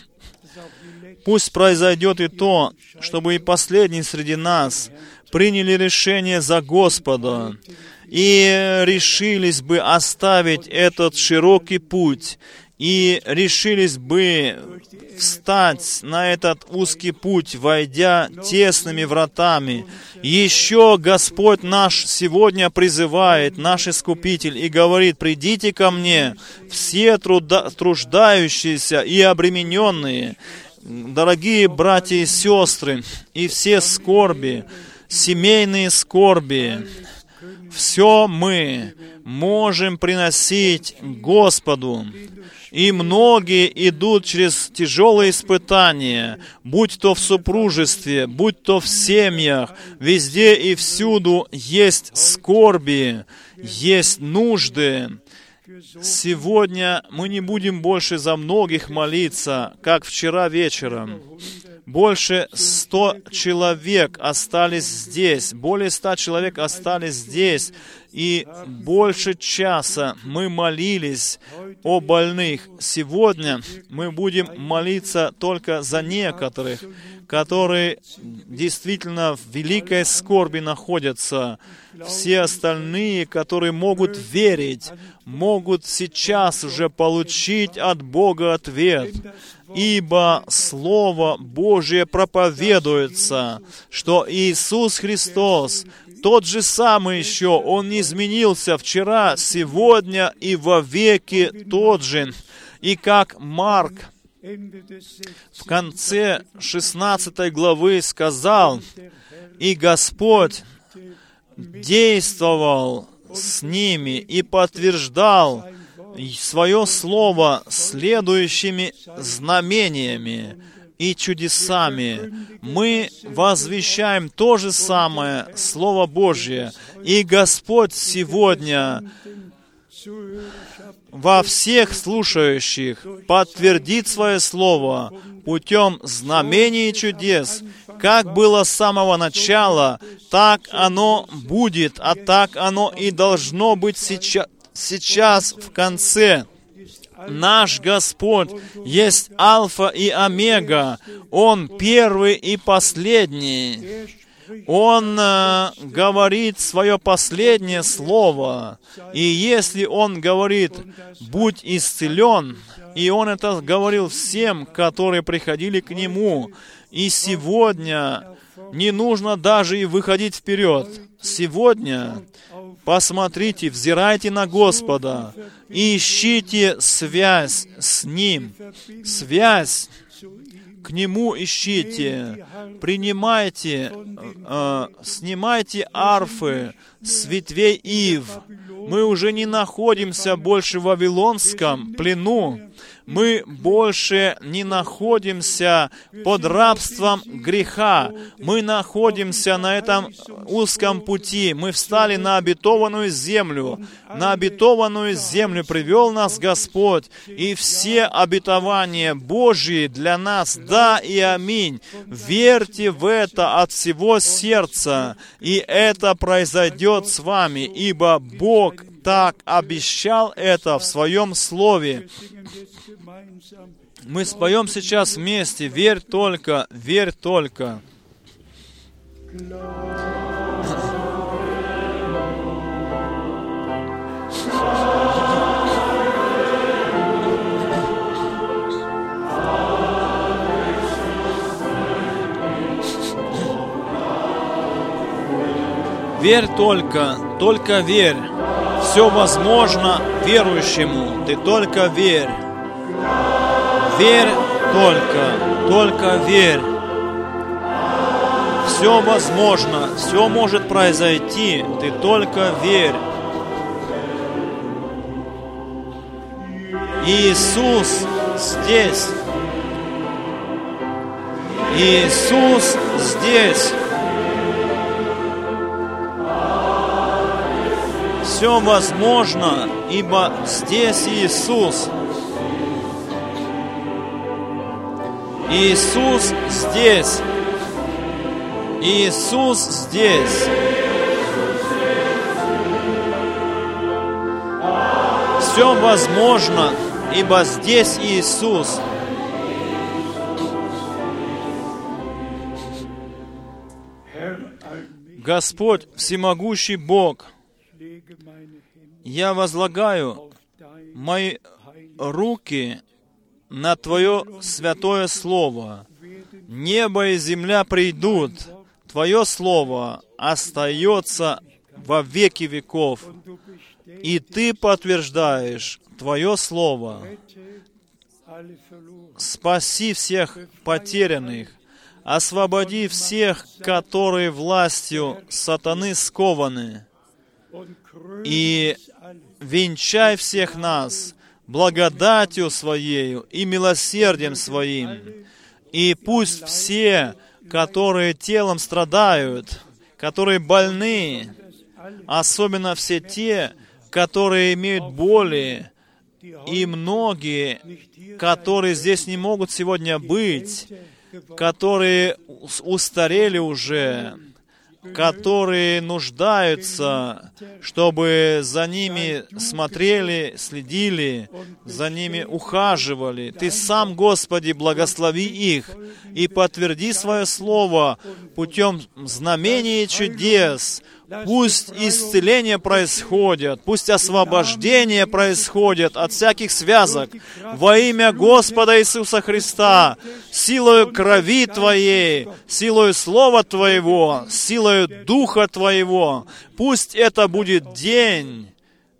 Пусть произойдет и то, чтобы и последние среди нас приняли решение за Господа и решились бы оставить этот широкий путь, и решились бы встать на этот узкий путь, войдя тесными вратами. Еще Господь наш сегодня призывает, наш Искупитель, и говорит: «Придите ко мне, все труда, труждающиеся и обремененные, дорогие братья и сестры, и все скорби, семейные скорби». Все мы можем приносить Господу. И многие идут через тяжелые испытания, будь то в супружестве, будь то в семьях, везде и всюду есть скорби, есть нужды. Сегодня мы не будем больше за многих молиться, как вчера вечером. Больше ста человек остались здесь, более ста человек остались здесь, и больше часа мы молились о больных. Сегодня мы будем молиться только за некоторых, которые действительно в великой скорби находятся. Все остальные, которые могут верить, могут сейчас уже получить от Бога ответ. Ибо Слово Божие проповедуется, что Иисус Христос тот же самый еще, Он не изменился вчера, сегодня и во веки тот же. И как Марк в конце шестнадцатой главы сказал: «И Господь действовал с ними и подтверждал свое слово следующими знамениями и чудесами». Мы возвещаем то же самое Слово Божье. И Господь сегодня во всех слушающих подтвердит свое Слово путем знамений и чудес. Как было с самого начала, так оно будет, а так оно и должно быть сейчас. Сейчас, в конце, наш Господь есть Альфа и Омега. Он первый и последний. Он э, говорит свое последнее слово. И если Он говорит: «Будь исцелен», И Он это говорил всем, которые приходили к Нему. И сегодня не нужно даже и выходить вперед. Сегодня посмотрите, взирайте на Господа и ищите связь с Ним. Связь к Нему ищите. Принимайте, э, снимайте арфы с ветвей ив. Мы уже не находимся больше в вавилонском плену. Мы больше не находимся под рабством греха. Мы находимся на этом узком пути. Мы встали на обетованную землю. На обетованную землю привел нас Господь. И все обетования Божьи для нас да и аминь. Верьте в это от всего сердца, и это произойдет с вами, ибо Бог так обещал это в Своем Слове. Мы споем сейчас вместе. Верь только, верь только. Верь только, только верь. Все возможно верующему. Ты только верь. Верь только, только верь. Все возможно, все может произойти. Ты только верь. Иисус здесь. Иисус здесь. Все возможно, ибо здесь Иисус. Иисус здесь. Иисус здесь. Все возможно, ибо здесь Иисус. Господь, всемогущий Бог, я возлагаю мои руки на Твое святое Слово. Небо и земля придут, Твое Слово остается во веки веков. И Ты подтверждаешь Твое Слово. Спаси всех потерянных, освободи всех, которые властью сатаны скованы, и венчай всех нас благодатью Своею и милосердием Своим. И пусть все, которые телом страдают, которые больны, особенно все те, которые имеют боли, и многие, которые здесь не могут сегодня быть, которые устарели уже, которые нуждаются, чтобы за ними смотрели, следили, за ними ухаживали. Ты сам, Господи, благослови их и подтверди Свое Слово путем знамений и чудес. Пусть исцеление происходит, пусть освобождение происходит от всяких связок во имя Господа Иисуса Христа, силою крови Твоей, силою Слова Твоего, силою Духа Твоего. Пусть это будет день,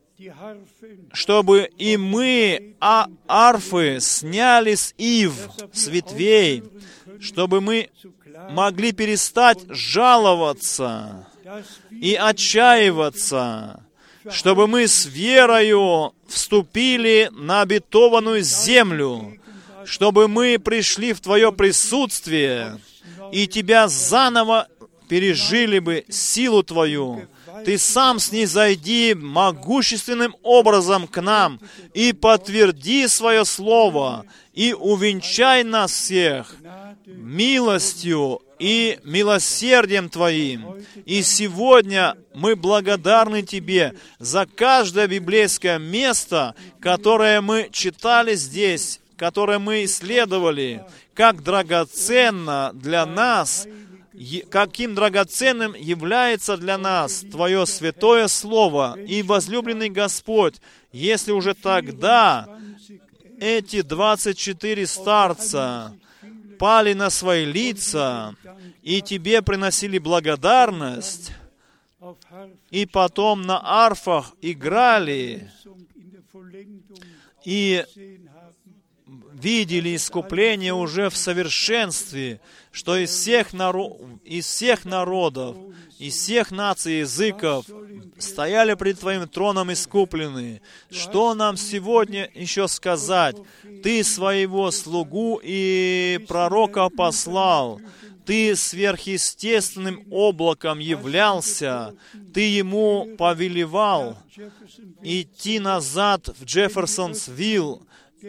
чтобы и мы а арфы сняли с ив, с ветвей, чтобы мы могли перестать жаловаться и отчаиваться, чтобы мы с верою вступили на обетованную землю, чтобы мы пришли в Твое присутствие и Тебя заново пережили бы силу Твою. Ты сам снизойди могущественным образом к нам и подтверди Свое Слово, и увенчай нас всех милостью и милосердием Твоим. И сегодня мы благодарны Тебе за каждое библейское место, которое мы читали здесь, которое мы исследовали, как драгоценно для нас, каким драгоценным является для нас Твое святое Слово. И, возлюбленный Господь, если уже тогда эти двадцать четыре старца пали на свои лица и Тебе приносили благодарность, и потом на арфах играли, и видели искупление уже в совершенстве, что из всех, наро... из всех народов, из всех наций и языков стояли пред Твоим троном искупленные. Что нам сегодня еще сказать? Ты своего слугу и пророка послал, Ты сверхъестественным облаком являлся, Ты ему повелевал идти назад в Джефферсонсвилл,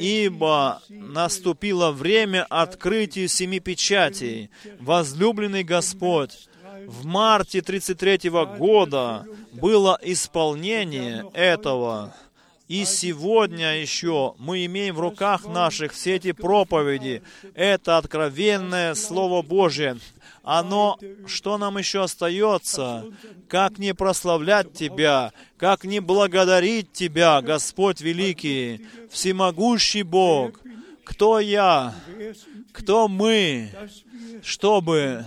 ибо наступило время открытия семи печатей. Возлюбленный Господь, в марте тридцать третьего года было исполнение этого. И сегодня еще мы имеем в руках наших все эти проповеди. Это откровенное Слово Божье. Оно, что нам еще остается? Как не прославлять Тебя, как не благодарить Тебя, Господь Великий, Всемогущий Бог. Кто я? Кто мы? Чтобы,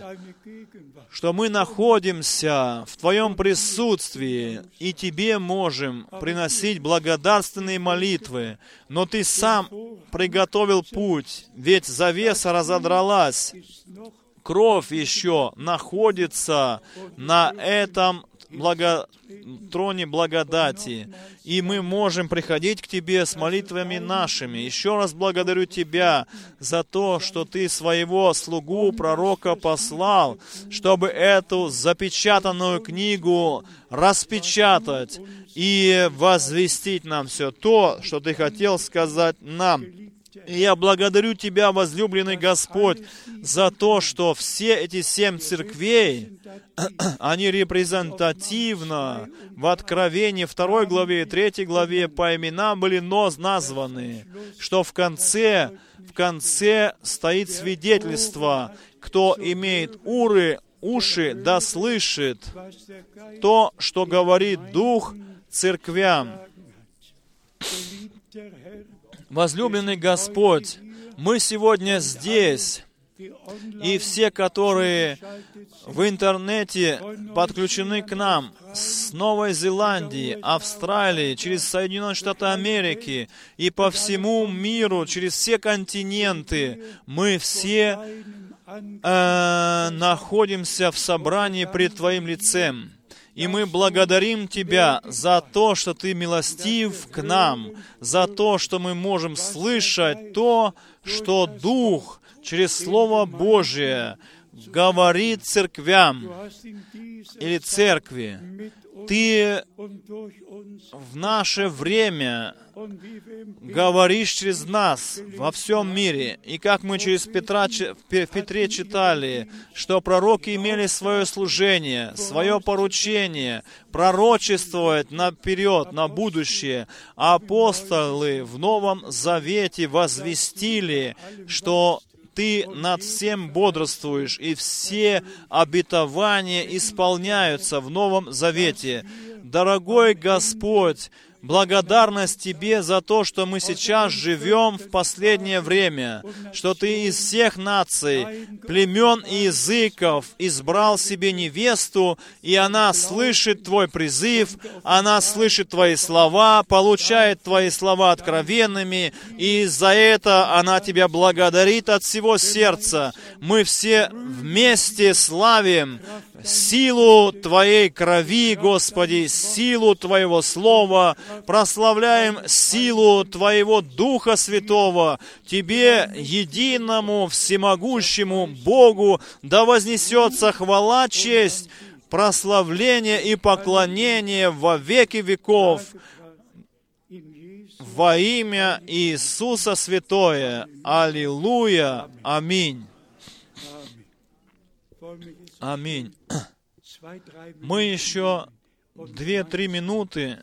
что мы находимся в Твоем присутствии, и Тебе можем приносить благодарственные молитвы. Но Ты сам приготовил путь, ведь завеса разодралась. Кровь еще находится на этом благо... троне благодати, и мы можем приходить к Тебе с молитвами нашими. Еще раз благодарю Тебя за то, что Ты своего слугу, пророка, послал, чтобы эту запечатанную книгу распечатать и возвестить нам все то, что Ты хотел сказать нам. И я благодарю Тебя, возлюбленный Господь, за то, что все эти семь церквей, они репрезентативно в Откровении второй главе и третьей главе по именам были названы, что в конце, в конце стоит свидетельство, кто имеет уры, уши, да слышит то, что говорит Дух церквям. Возлюбленный Господь, мы сегодня здесь, и все, которые в интернете подключены к нам с Новой Зеландии, Австралии, через Соединенные Штаты Америки и по всему миру, через все континенты, мы все э, находимся в собрании пред Твоим лицем. И мы благодарим Тебя за то, что Ты милостив к нам, за то, что мы можем слышать то, что Дух через Слово Божие говорит церквям или церкви. Ты в наше время говоришь через нас во всем мире. И как мы через Петра, в Петре читали, что пророки имели свое служение, свое поручение, пророчествовать наперед, на будущее. А апостолы в Новом Завете возвестили, что Ты над всем бодрствуешь, и все обетования исполняются в Новом Завете. Дорогой Господь, благодарность Тебе за то, что мы сейчас живем в последнее время, что Ты из всех наций, племен и языков избрал себе невесту, и она слышит Твой призыв, она слышит Твои слова, получает Твои слова откровенными, и за это она Тебя благодарит от всего сердца. Мы все вместе славим силу Твоей крови, Господи, силу Твоего Слова, прославляем силу Твоего Духа Святого. Тебе, единому, всемогущему Богу, да вознесется хвала, честь, прославление и поклонение во веки веков. Во имя Иисуса Святое. Аллилуйя. Аминь. Аминь. Мы еще две-три минуты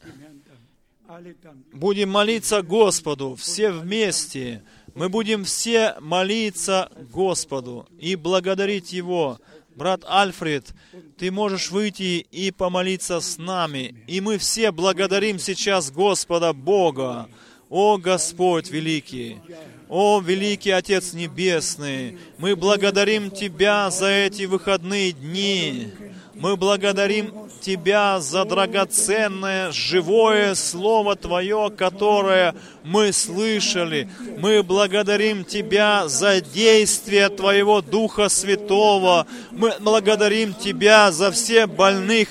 будем молиться Господу, все вместе. Мы будем все молиться Господу и благодарить Его. Брат Альфред, ты можешь выйти и помолиться с нами. И мы все благодарим сейчас Господа Бога. О Господь великий! О, великий Отец Небесный, мы благодарим Тебя за эти выходные дни. Мы благодарим Тебя за драгоценное, живое Слово Твое, которое мы слышали. Мы благодарим Тебя за действие Твоего Духа Святого. Мы благодарим Тебя за всех больных,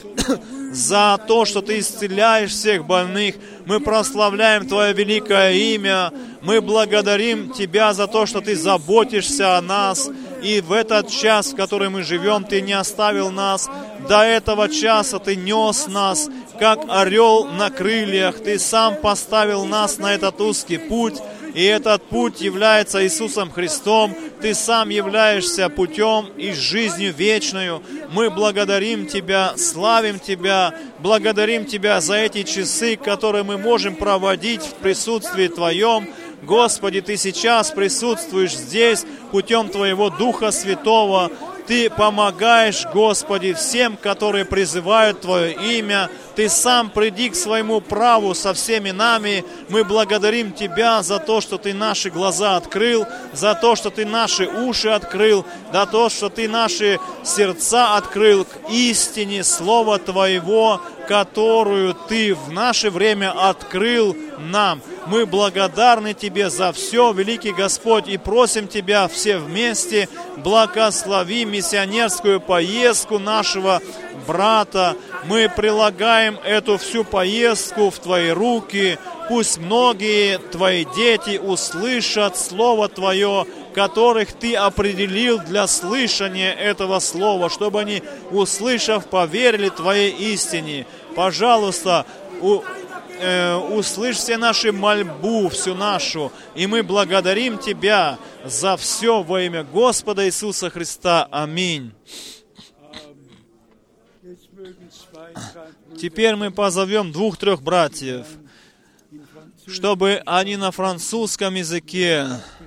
за то, что Ты исцеляешь всех больных. Мы прославляем Твое великое имя. Мы благодарим Тебя за то, что Ты заботишься о нас. И в этот час, в который мы живем, Ты не оставил нас. До этого часа Ты нес нас, как орел на крыльях. Ты сам поставил нас на этот узкий путь. И этот путь является Иисусом Христом. Ты сам являешься путем и жизнью вечную. Мы благодарим Тебя, славим Тебя, благодарим Тебя за эти часы, которые мы можем проводить в присутствии Твоем. Господи, Ты сейчас присутствуешь здесь путем Твоего Духа Святого. Ты помогаешь, Господи, всем, которые призывают Твое имя. Ты сам приди к своему праву со всеми нами. Мы благодарим Тебя за то, что Ты наши глаза открыл, за то, что Ты наши уши открыл, за то, что Ты наши сердца открыл к истине Слова Твоего, которую Ты в наше время открыл нам. Мы благодарны Тебе за все, великий Господь, и просим Тебя все вместе, благослови миссионерскую поездку нашего брата. Мы прилагаем эту всю поездку в Твои руки. Пусть многие Твои дети услышат Слово Твое, которых Ты определил для слышания этого Слова, чтобы они, услышав, поверили Твоей истине. Пожалуйста, у, э, услышь все наши мольбу, всю нашу, и мы благодарим Тебя за все во имя Господа Иисуса Христа. Аминь. Теперь мы позовем двух-трех братьев, чтобы они на французском языке,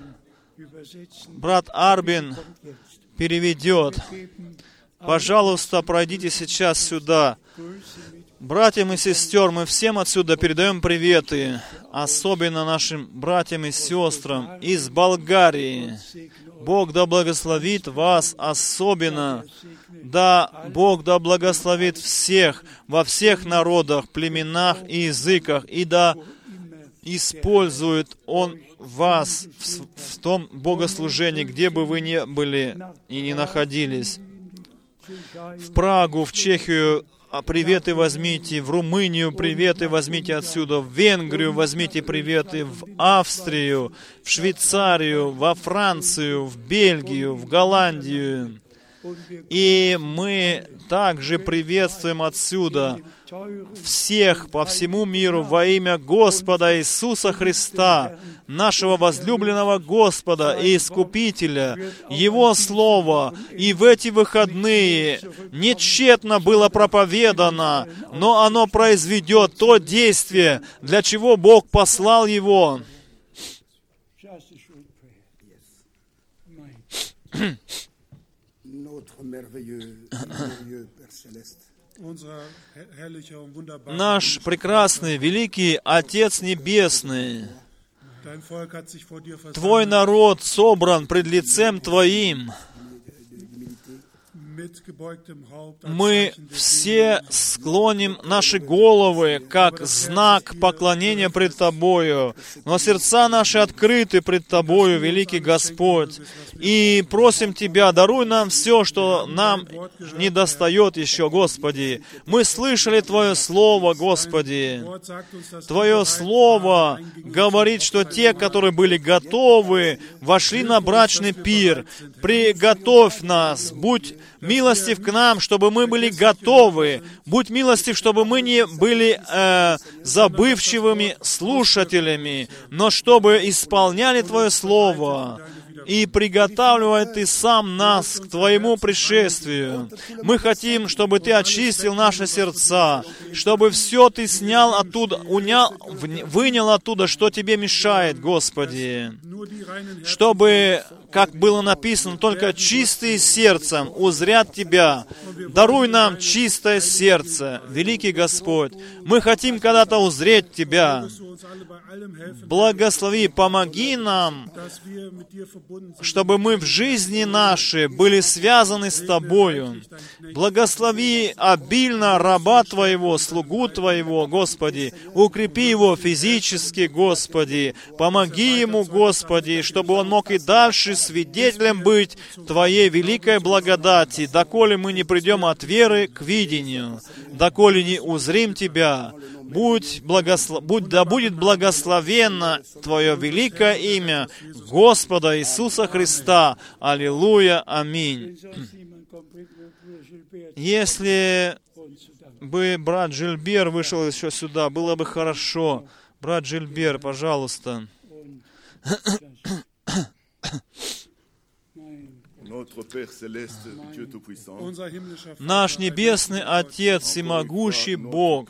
брат Арбин переведет. Пожалуйста, пройдите сейчас сюда. Братьям и сестер, мы всем отсюда передаем приветы, особенно нашим братьям и сестрам из Болгарии. Бог да благословит вас особенно. Да, Бог да благословит всех, во всех народах, племенах и языках, и да использует Он вас в, в том богослужении, где бы вы ни были и не находились. В Прагу, в Чехию приветы возьмите, в Румынию приветы возьмите отсюда, в Венгрию возьмите приветы, в Австрию, в Швейцарию, во Францию, в Бельгию, в Голландию. И мы также приветствуем отсюда всех по всему миру во имя Господа Иисуса Христа, нашего возлюбленного Господа и Искупителя, Его Слово. И в эти выходные не тщетно было проповедано, но оно произведет то действие, для чего Бог послал Его. Наш прекрасный, великий Отец Небесный, Твой народ собран пред лицем Твоим. Мы все склоним наши головы, как знак поклонения пред Тобою, но сердца наши открыты пред Тобою, великий Господь, и просим Тебя, даруй нам все, что нам недостает еще, Господи. Мы слышали Твое Слово, Господи. Твое Слово говорит, что те, которые были готовы, вошли на брачный пир. Приготовь нас, будь милостив к нам, чтобы мы были готовы. Будь милостив, чтобы мы не были э, забывчивыми слушателями, но чтобы исполняли Твое Слово. И приготавливай Ты сам нас к Твоему пришествию. Мы хотим, чтобы Ты очистил наши сердца, чтобы все Ты снял оттуда, унял, вынял оттуда, что Тебе мешает, Господи. Чтобы как было написано, только чистые сердцем узрят Тебя. Даруй нам чистое сердце, великий Господь. Мы хотим когда-то узреть Тебя. Благослови, помоги нам, чтобы мы в жизни нашей были связаны с Тобою. Благослови обильно раба Твоего, слугу Твоего, Господи. Укрепи его физически, Господи. Помоги ему, Господи, чтобы он мог и дальше свидетелем быть Твоей великой благодати, доколе мы не придем от веры к видению, доколе не узрим Тебя. Будь благослов... Будь, да будет благословенно Твое великое имя Господа Иисуса Христа. Аллилуйя, аминь. Если бы брат Жильбер вышел еще сюда, было бы хорошо. Брат Жильбер, пожалуйста. Наш Небесный Отец, Всемогущий Бог,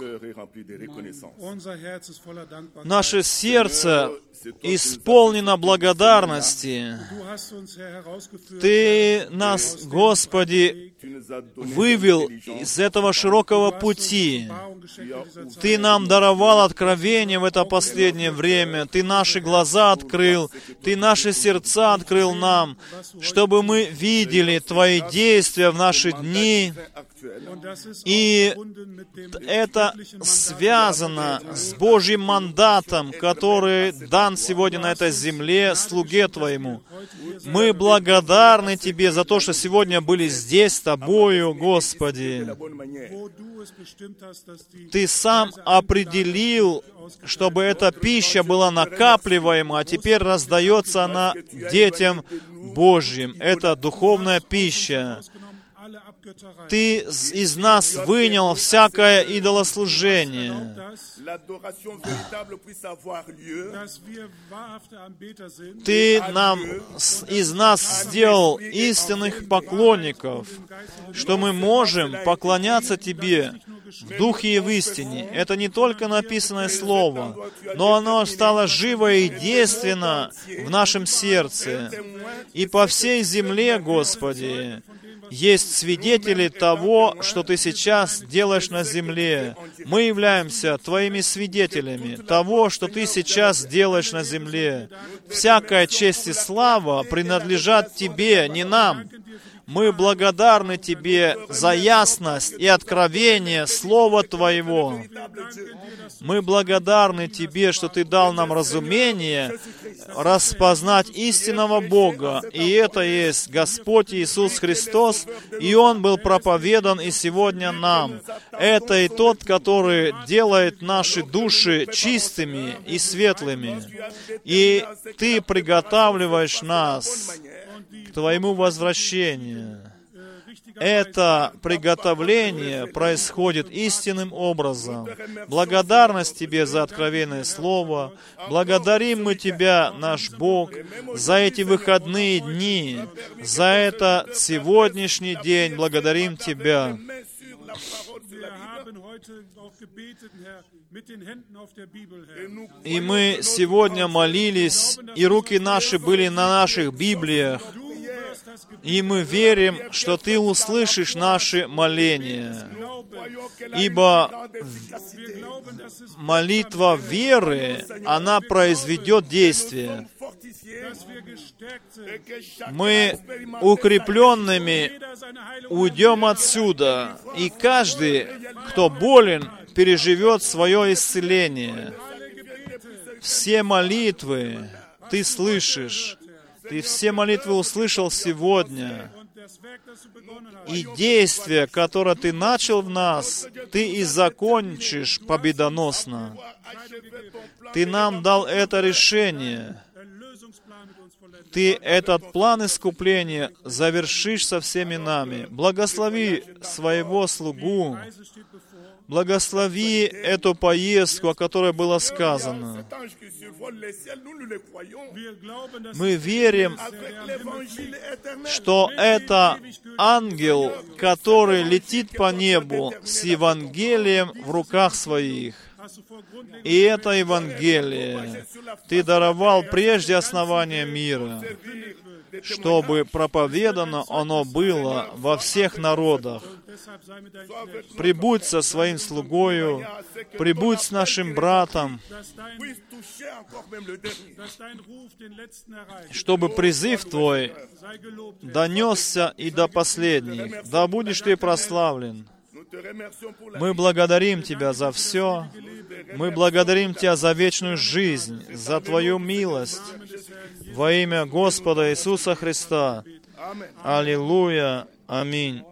наше сердце исполнено благодарности. Ты нас, Господи, вывел из этого широкого пути. Ты нам даровал откровение в это последнее время. Ты наши глаза открыл. Ты наши сердца открыл нам, чтобы мы видели Твои действия в наши дни. И это связано с Божьим мандатом, который дан сегодня на этой земле слуге Твоему. Мы благодарны Тебе за то, что сегодня были здесь с Тобою, Господи. Ты сам определил, чтобы эта пища была накапливаема, а теперь раздается она детям Божьим. Это духовная пища. Ты из нас вынял всякое идолослужение. Ты нам, из нас сделал истинных поклонников, что мы можем поклоняться Тебе в духе и в истине. Это не только написанное слово, но оно стало живо и действенно в нашем сердце. И по всей земле, Господи, есть свидетели того, что Ты сейчас делаешь на земле. Мы являемся Твоими свидетелями того, что Ты сейчас делаешь на земле. Всякая честь и слава принадлежат Тебе, не нам. Мы благодарны Тебе за ясность и откровение Слова Твоего. Мы благодарны Тебе, что Ты дал нам разумение распознать истинного Бога. И это есть Господь Иисус Христос, и Он был проповедан и сегодня нам. Это и Тот, который делает наши души чистыми и светлыми. И Ты приготавливаешь нас к Твоему возвращению. Это приготовление происходит истинным образом. Благодарность Тебе за откровенное Слово. Благодарим мы Тебя, наш Бог, за эти выходные дни, за этот сегодняшний день. Благодарим Тебя. И мы сегодня молились, и руки наши были на наших Библиях. И мы верим, что Ты услышишь наши моления. Ибо молитва веры, она произведет действие. Мы укрепленными уйдем отсюда, и каждый, кто болен, переживет свое исцеление. Все молитвы Ты слышишь. Ты все молитвы услышал сегодня. И действие, которое Ты начал в нас, Ты и закончишь победоносно. Ты нам дал это решение. Ты этот план искупления завершишь со всеми нами. Благослови своего слугу. Благослови эту поездку, о которой было сказано. Мы верим, что это ангел, который летит по небу с Евангелием в руках своих. И это Евангелие Ты даровал прежде основания мира. чтобы проповедано оно было во всех народах. Прибудь со своим слугою, прибудь с нашим братом, чтобы призыв Твой донесся и до последних. Да будешь Ты прославлен. Мы благодарим Тебя за все. Мы благодарим Тебя за вечную жизнь, за Твою милость. Во имя Господа Иисуса Христа. Аллилуйя. Аминь.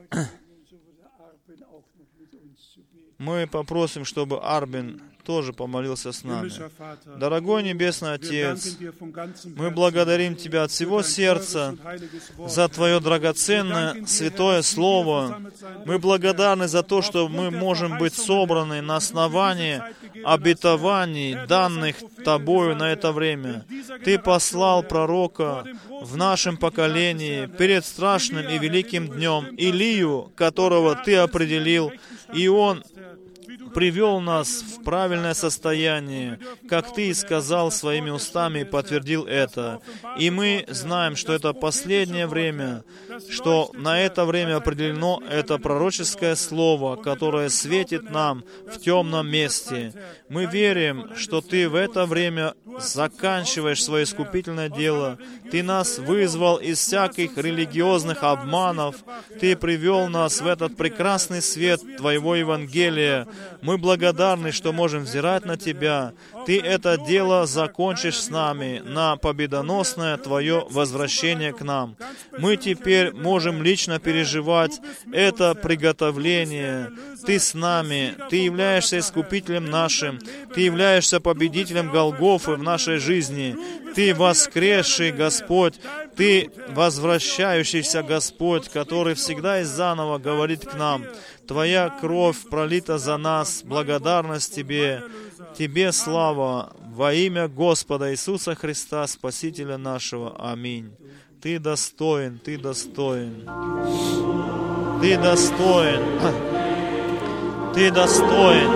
Мы попросим, чтобы Арбин тоже помолился с нами. Дорогой Небесный Отец, мы благодарим Тебя от всего сердца за Твое драгоценное святое Слово. Мы благодарны за то, что мы можем быть собраны на основании обетований, данных Тобою на это время. Ты послал пророка в нашем поколении перед страшным и великим днем Илию, которого Ты определил, и он привел нас в правильное состояние, как Ты и сказал своими устами и подтвердил это. И мы знаем, что это последнее время, что на это время определено это пророческое слово, которое светит нам в темном месте. Мы верим, что Ты в это время заканчиваешь свое искупительное дело. Ты нас вызвал из всяких религиозных обманов. Ты привел нас в этот прекрасный свет Твоего Евангелия. Мы благодарны, что можем взирать на Тебя. Ты это дело закончишь с нами на победоносное Твое возвращение к нам. Мы теперь можем лично переживать это приготовление. Ты с нами, Ты являешься искупителем нашим, Ты являешься победителем Голгофы в нашей жизни. Ты воскресший Господь, Ты возвращающийся Господь, который всегда и заново говорит к нам. Твоя кровь пролита за нас, благодарность Тебе. Тебе слава во имя Господа Иисуса Христа, Спасителя нашего. Аминь. Ты достоин, Ты достоин. Ты достоин. Ты достоин.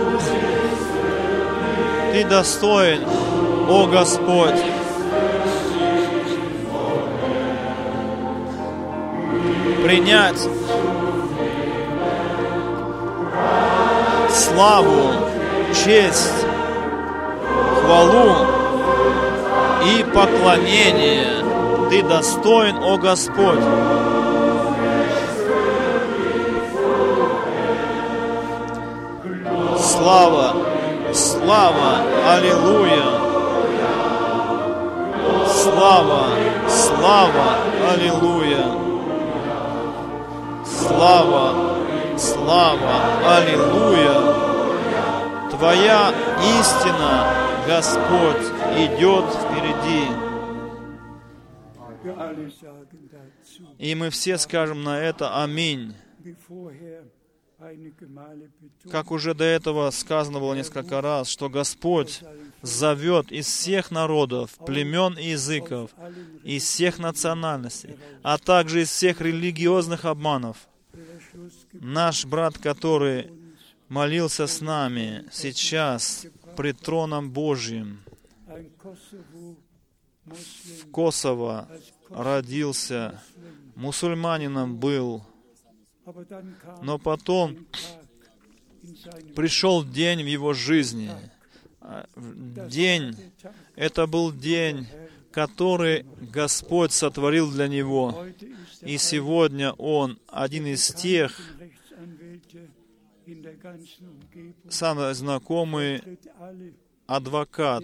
Ты достоин, о Господь. Принять славу, честь, хвалу и поклонение. Ты достоин, о Господь. Слава, слава, аллилуйя. Слава, слава, аллилуйя. Слава, слава, аллилуйя. Твоя истина, Господь, идет впереди. И мы все скажем на это «Аминь». Как уже до этого сказано было несколько раз, что Господь зовет из всех народов, племен и языков, из всех национальностей, а также из всех религиозных обманов. Наш брат, который молился с нами сейчас пред троном Божьим, в Косово родился, мусульманином был, но потом пришел день в его жизни. День, это был день, который Господь сотворил для него. И сегодня он один из тех, самый знакомый адвокат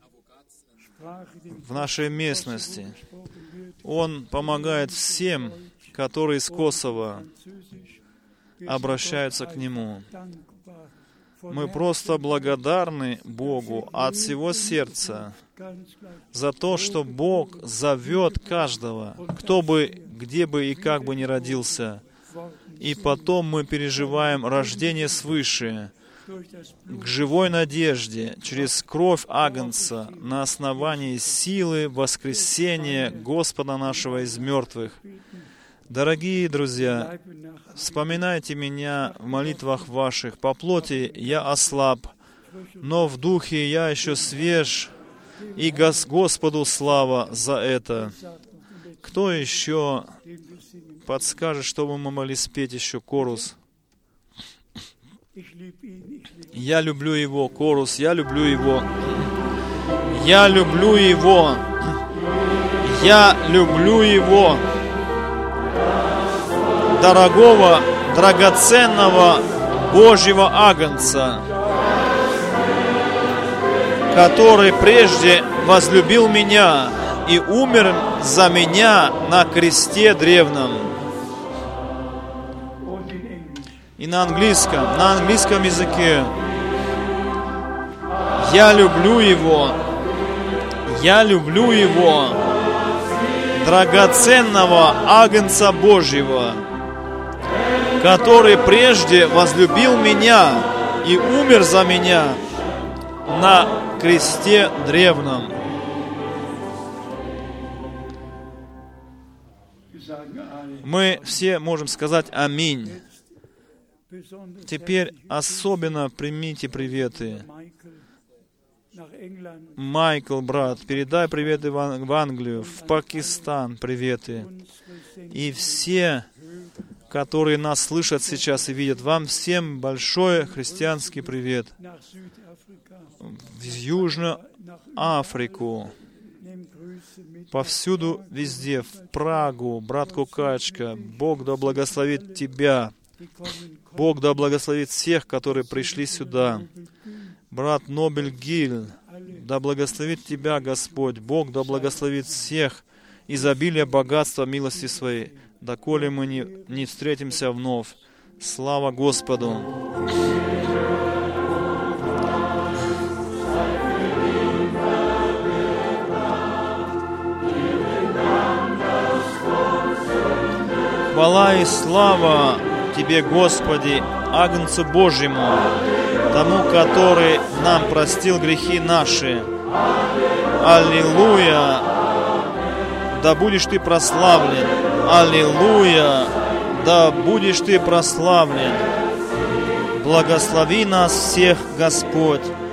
в нашей местности. Он помогает всем, которые из Косово обращаются к нему. Мы просто благодарны Богу от всего сердца за то, что Бог зовет каждого, кто бы, где бы и как бы ни родился. И потом мы переживаем рождение свыше, к живой надежде, через кровь Агнца, на основании силы воскресения Господа нашего из мертвых. Дорогие друзья, вспоминайте меня в молитвах ваших. По плоти я ослаб, но в духе я еще свеж, и Господу слава за это. Кто еще подскажет, чтобы мы могли спеть еще хорус? Я люблю его, хорус, я люблю его. Я люблю его. Я люблю его. Дорогого, драгоценного Божьего Агнца, который прежде возлюбил меня и умер за меня на кресте древном. И на английском, на английском языке. Я люблю его. Я люблю его. Драгоценного Агнца Божьего, который прежде возлюбил меня и умер за меня на кресте древном. Мы все можем сказать «Аминь». Теперь особенно примите приветы. Майкл, брат, передай приветы в Англию, в Пакистан приветы. И все, которые нас слышат сейчас и видят, вам всем большой христианский привет. В Южную Африку, повсюду, везде, в Прагу, брат Кукачка, Бог да благословит тебя. Бог да благословит всех, которые пришли сюда. Брат Нобель Гиль, да благословит тебя Господь. Бог да благословит всех. Изобилие богатства милости своей, доколе мы не, не встретимся вновь. Слава Господу! Хвала и слава Тебе, Господи, Агнцу Божьему, тому, который нам простил грехи наши. Аллилуйя! Да будешь Ты прославлен! Аллилуйя! Да будешь Ты прославлен! Благослови нас всех, Господь!